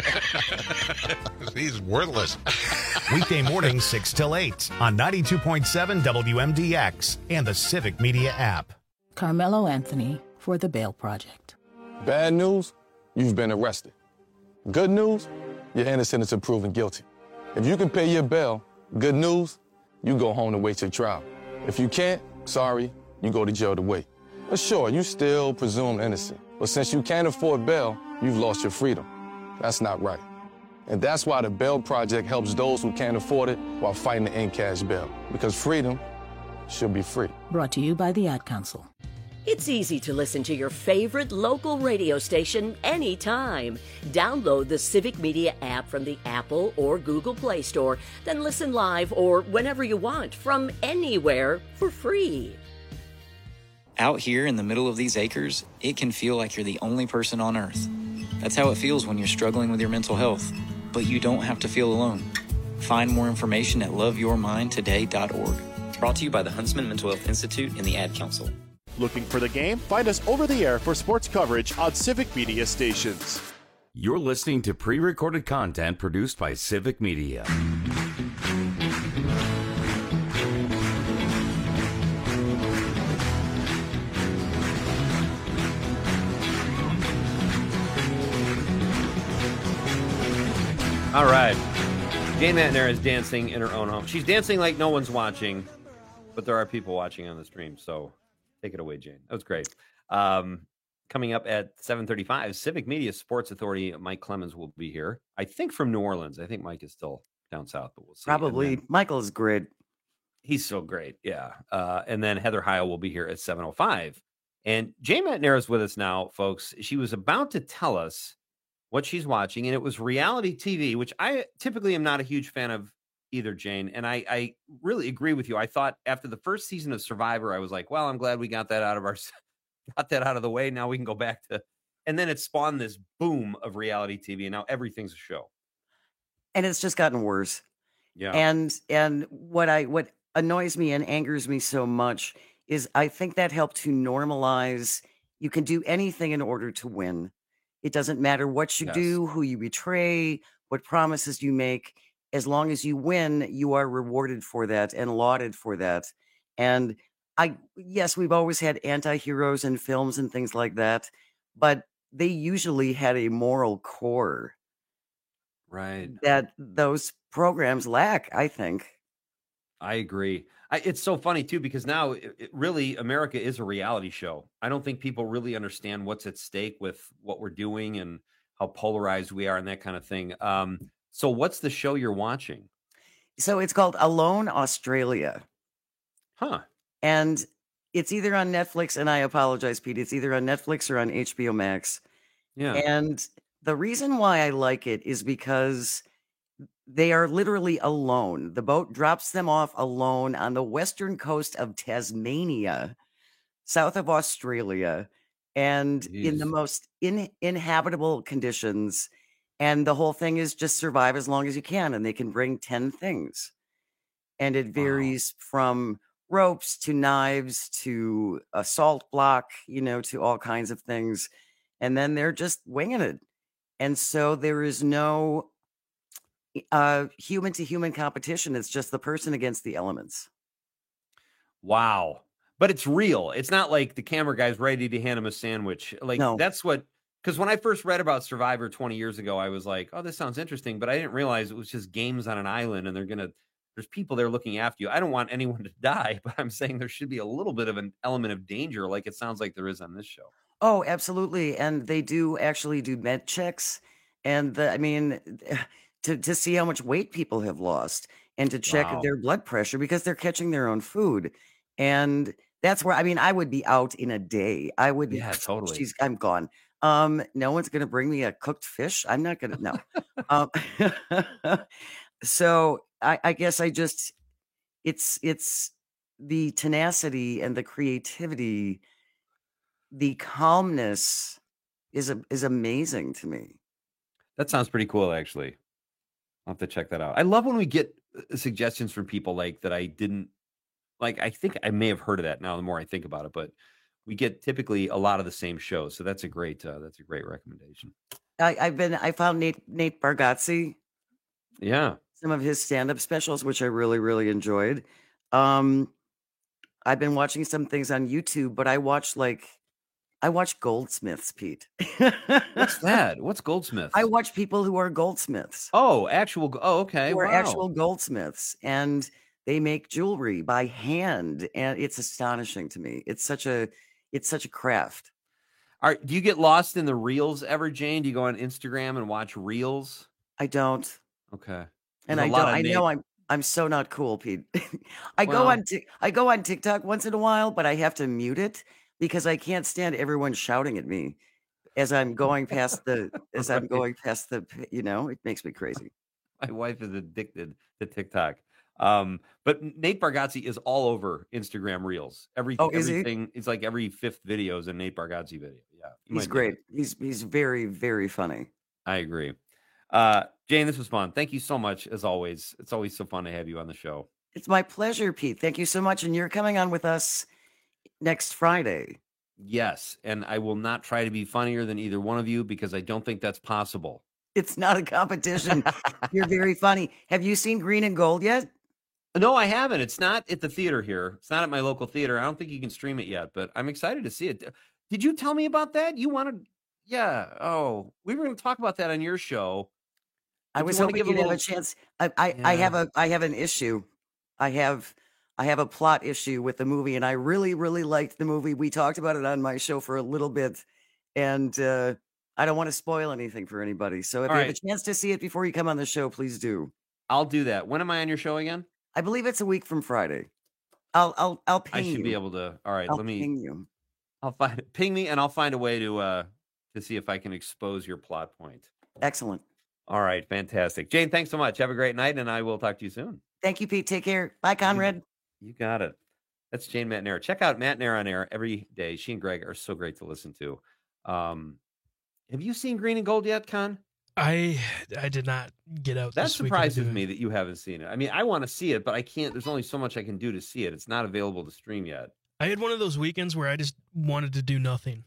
He's worthless. Weekday morning, six till eight on ninety-two point seven W M D X and the Civic Media app. Carmelo Anthony for the Bail Project. Bad news, you've been arrested. Good news, you're innocent until proven guilty. If you can pay your bail, good news, you go home to wait your trial. If you can't, sorry, you go to jail to wait. But sure, you still presumed innocent. But since you can't afford bail, you've lost your freedom. That's not right. And that's why the Bail Project helps those who can't afford it while fighting to end cash bail. Because freedom should be free. Brought to you by the Ad Council. It's easy to listen to your favorite local radio station anytime. Download the Civic Media app from the Apple or Google Play Store, then listen live or whenever you want from anywhere for free. Out here in the middle of these acres, it can feel like you're the only person on Earth. That's how it feels when you're struggling with your mental health. But you don't have to feel alone. Find more information at love your mind today dot org. Brought to you by the Huntsman Mental Health Institute and the Ad Council. Looking for the game? Find us over the air for sports coverage on Civic Media stations. You're listening to pre-recorded content produced by Civic Media. All right. Jane McNair is dancing in her own home. She's dancing like no one's watching, but there are people watching on the stream, so take it away, Jane. That was great. Um, coming up at seven thirty-five, Civic Media Sports Authority, Mike Clemens will be here. I think from New Orleans. I think Mike is still down south, but we'll see. Probably. Then, Michael's great. He's so great, yeah. Uh, and then Heather Heil will be here at seven oh five. And Jane McNair is with us now, folks. She was about to tell us what she's watching, and it was reality T V, which I typically am not a huge fan of either, Jane. And I, I really agree with you. I thought after the first season of Survivor, I was like, well, I'm glad we got that out of our, got that out of the way. Now we can go back to, and then it spawned this boom of reality T V, and now everything's a show. And it's just gotten worse. Yeah. And, and what I, what annoys me and angers me so much is I think that helped to normalize, you can do anything in order to win. It doesn't matter what you Yes. do, who you betray, what promises you make. As long as you win, you are rewarded for that and lauded for that. And I, yes, we've always had anti-heroes in films and things like that, but they usually had a moral core. Right. That those programs lack, I think. I agree. I, it's so funny too, because now it, it really America is a reality show. I don't think people really understand what's at stake with what we're doing and how polarized we are and that kind of thing. Um, so what's the show you're watching? So it's called Alone Australia. Huh. And it's either on Netflix, and I apologize, Pete, it's either on Netflix or on H B O Max. Yeah. And the reason why I like it is because they are literally alone. The boat drops them off alone on the western coast of Tasmania, south of Australia, and in the Jeez. most in, inhabitable conditions. And the whole thing is just survive as long as you can. And they can bring ten things. And it varies from ropes to knives to a salt block, you know, to all kinds of things. And then they're just winging it. And so there is no uh human to human competition. It's just the person against the elements. Wow. But it's real. It's not like the camera guy's ready to hand him a sandwich. Like No. that's what, because when I first read about Survivor twenty years ago, I was like, oh, this sounds interesting. But I didn't realize it was just games on an island and they're going to there's people there looking after you. I don't want anyone to die, but I'm saying there should be a little bit of an element of danger, like it sounds like there is on this show. Oh, absolutely. And they do actually do med checks. And the, I mean, to, to see how much weight people have lost and to check Wow. their blood pressure because they're catching their own food. And that's where, I mean, I would be out in a day. I would be, Yeah, totally. She's, I'm gone. Um, no one's going to bring me a cooked fish. I'm not going to, no. um, so I, I guess I just, it's, it's the tenacity and the creativity, the calmness is, a, is amazing to me. That sounds pretty cool, actually. I'll have to check that out. I love when we get uh, suggestions from people like that I didn't, like, I think I may have heard of that now the more I think about it, but we get typically a lot of the same shows. So that's a great, uh, that's a great recommendation. I, I've been, I found Nate, Nate Bargatze, Yeah. some of his stand-up specials, which I really, really enjoyed. Um, I've been watching some things on YouTube, but I watch like, I watch goldsmiths, Pete. What's that? What's goldsmiths? I watch people who are goldsmiths. Oh, actual. go- Oh, okay. Who are Wow. actual goldsmiths, and they make jewelry by hand, and it's astonishing to me. It's such a, it's such a craft. All right. Do you get lost in the reels ever, Jane? Do you go on Instagram and watch reels? I don't, Okay. and There's a I lot don't. of I Nate- know I'm, I'm so not cool, Pete. I Well- go on, Tik I go on TikTok once in a while, but I have to mute it because I can't stand everyone shouting at me as I'm going past the, as I'm Right. going past the, you know, it makes me crazy. My wife is addicted to TikTok. Um, but Nate Bargatze is all over Instagram Reels. Every, Oh, is he? everything, it's like every fifth video is a Nate Bargatze video. Yeah. you might He's know great. it. He's, he's very, very funny. I agree. Uh, Jane, this was fun. Thank you so much, as always. It's always so fun to have you on the show. It's my pleasure, Pete. Thank you so much. And you're coming on with us next Friday. Yes. And I will not try to be funnier than either one of you because I don't think that's possible. It's not a competition. You're very funny. Have you seen Green and Gold yet? No, I haven't. It's not at the theater here. It's not at my local theater. I don't think you can stream it yet, but I'm excited to see it. Did you tell me about that? You wanted, yeah. Oh, we were going to talk about that on your show. I Did you was wanna hoping give a you'd have a little- chance. I, I, I Yeah. have a I have an issue. I have I have a plot issue with the movie, and I really, really liked the movie. We talked about it on my show for a little bit, and uh, I don't want to spoil anything for anybody. So if All you right. have a chance to see it before you come on the show, please do. I'll do that. When am I on your show again? I believe it's a week from Friday. I'll I'll I'll I ping should you. be able to. All right, I'll let me. ping you. I'll find ping me, and I'll find a way to uh to see if I can expose your plot point. Excellent. All right, fantastic. Jane, thanks so much. Have a great night, and I will talk to you soon. Thank you, Pete. Take care. Bye, Conrad. You got it. That's Jane Matnera. Check out Matnera on Air every day. She and Greg are so great to listen to. Um, have you seen Green and Gold yet, Con? I I did not get out. That this weekend to surprises do it. me that you haven't seen it. I mean, I want to see it, but I can't. There's only so much I can do to see it. It's not available to stream yet. I had one of those weekends where I just wanted to do nothing.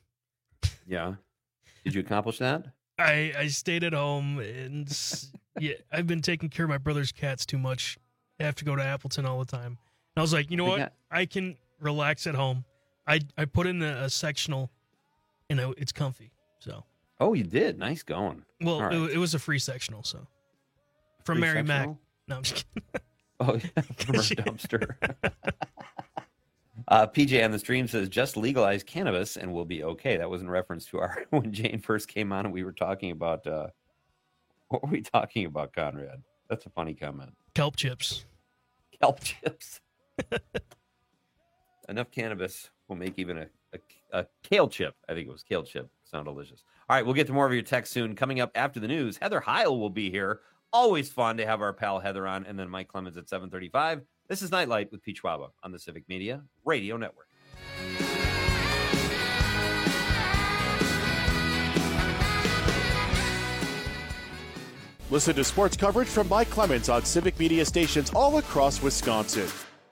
Yeah. Did you accomplish that? I I stayed at home and s- yeah, I've been taking care of my brother's cats too much. I have to go to Appleton all the time. And I was like, you know They what? got- I can relax at home. I I put in a, a sectional, and it- it's comfy. So Oh, you did. Nice going. well, All right. it, it was a free sectional. So from Free Mary Mac. sectional? No, I'm just kidding. Oh, yeah, from her dumpster. uh, P J on the stream says, just legalize cannabis and we'll be okay. That was in reference to our when Jane first came on and we were talking about, uh, what were we talking about, Conrad? That's a funny comment. Kelp chips. Kelp chips. Enough cannabis will make even a, a, a kale chip. I think it was kale chip. Sound delicious. All right, we'll get to more of your text soon. Coming up after the news, Heather Heil will be here. Always fun to have our pal Heather on, and then Mike Clemens at seven thirty-five. This is Nightlight with Pete Schwaba on the Civic Media Radio Network. Listen to sports coverage from Mike Clemens on Civic Media stations all across Wisconsin.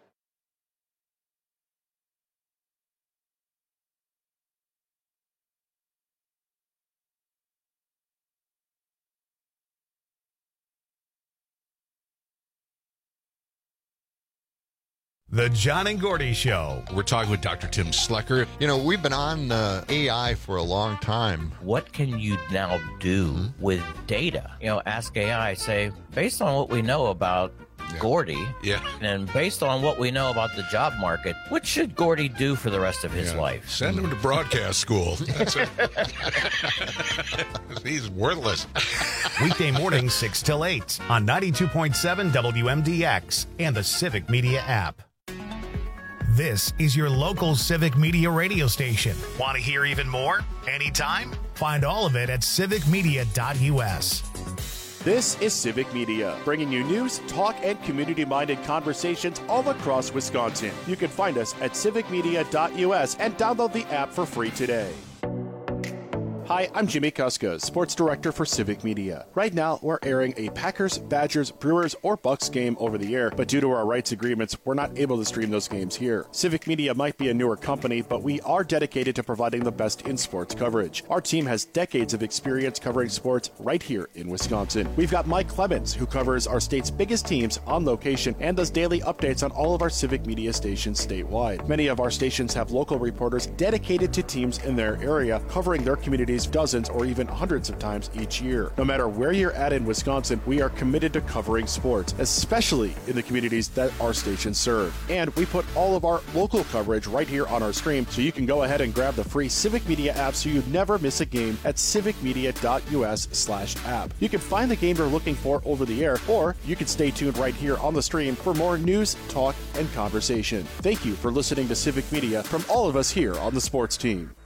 The John and Gordy Show. We're talking with Doctor Tim Slecker. You know, we've been on uh, A I for a long time. What can you now do with data? You know, ask A I, say, based on what we know about yeah. Gordy. Yeah. And based on what we know about the job market, what should Gordy do for the rest of his yeah. life? Send him to broadcast school. That's it. He's worthless. Weekday mornings, six till eight on ninety-two point seven W M D X and the Civic Media app. This is your local Civic Media radio station. Want to hear even more? Anytime? Find all of it at civic media dot U S. This is Civic Media, bringing you news, talk, and community-minded conversations all across Wisconsin. You can find us at civic media dot U S and download the app for free today. Hi, I'm Jimmy Kuska, Sports Director for Civic Media. Right now, we're airing a Packers, Badgers, Brewers, or Bucks game over the air, but due to our rights agreements, we're not able to stream those games here. Civic Media might be a newer company, but we are dedicated to providing the best in sports coverage. Our team has decades of experience covering sports right here in Wisconsin. We've got Mike Clemens, who covers our state's biggest teams on location and does daily updates on all of our Civic Media stations statewide. Many of our stations have local reporters dedicated to teams in their area, covering their communities dozens or even hundreds of times each year. No matter where you're at in Wisconsin, we are committed to covering sports, especially in the communities that our stations serve. And we put all of our local coverage right here on our stream, so you can go ahead and grab the free Civic Media app so you never miss a game at civic media dot U S slash app. You can find the game you're looking for over the air, or you can stay tuned right here on the stream for more news, talk, and conversation. Thank you for listening to Civic Media from all of us here on the sports team.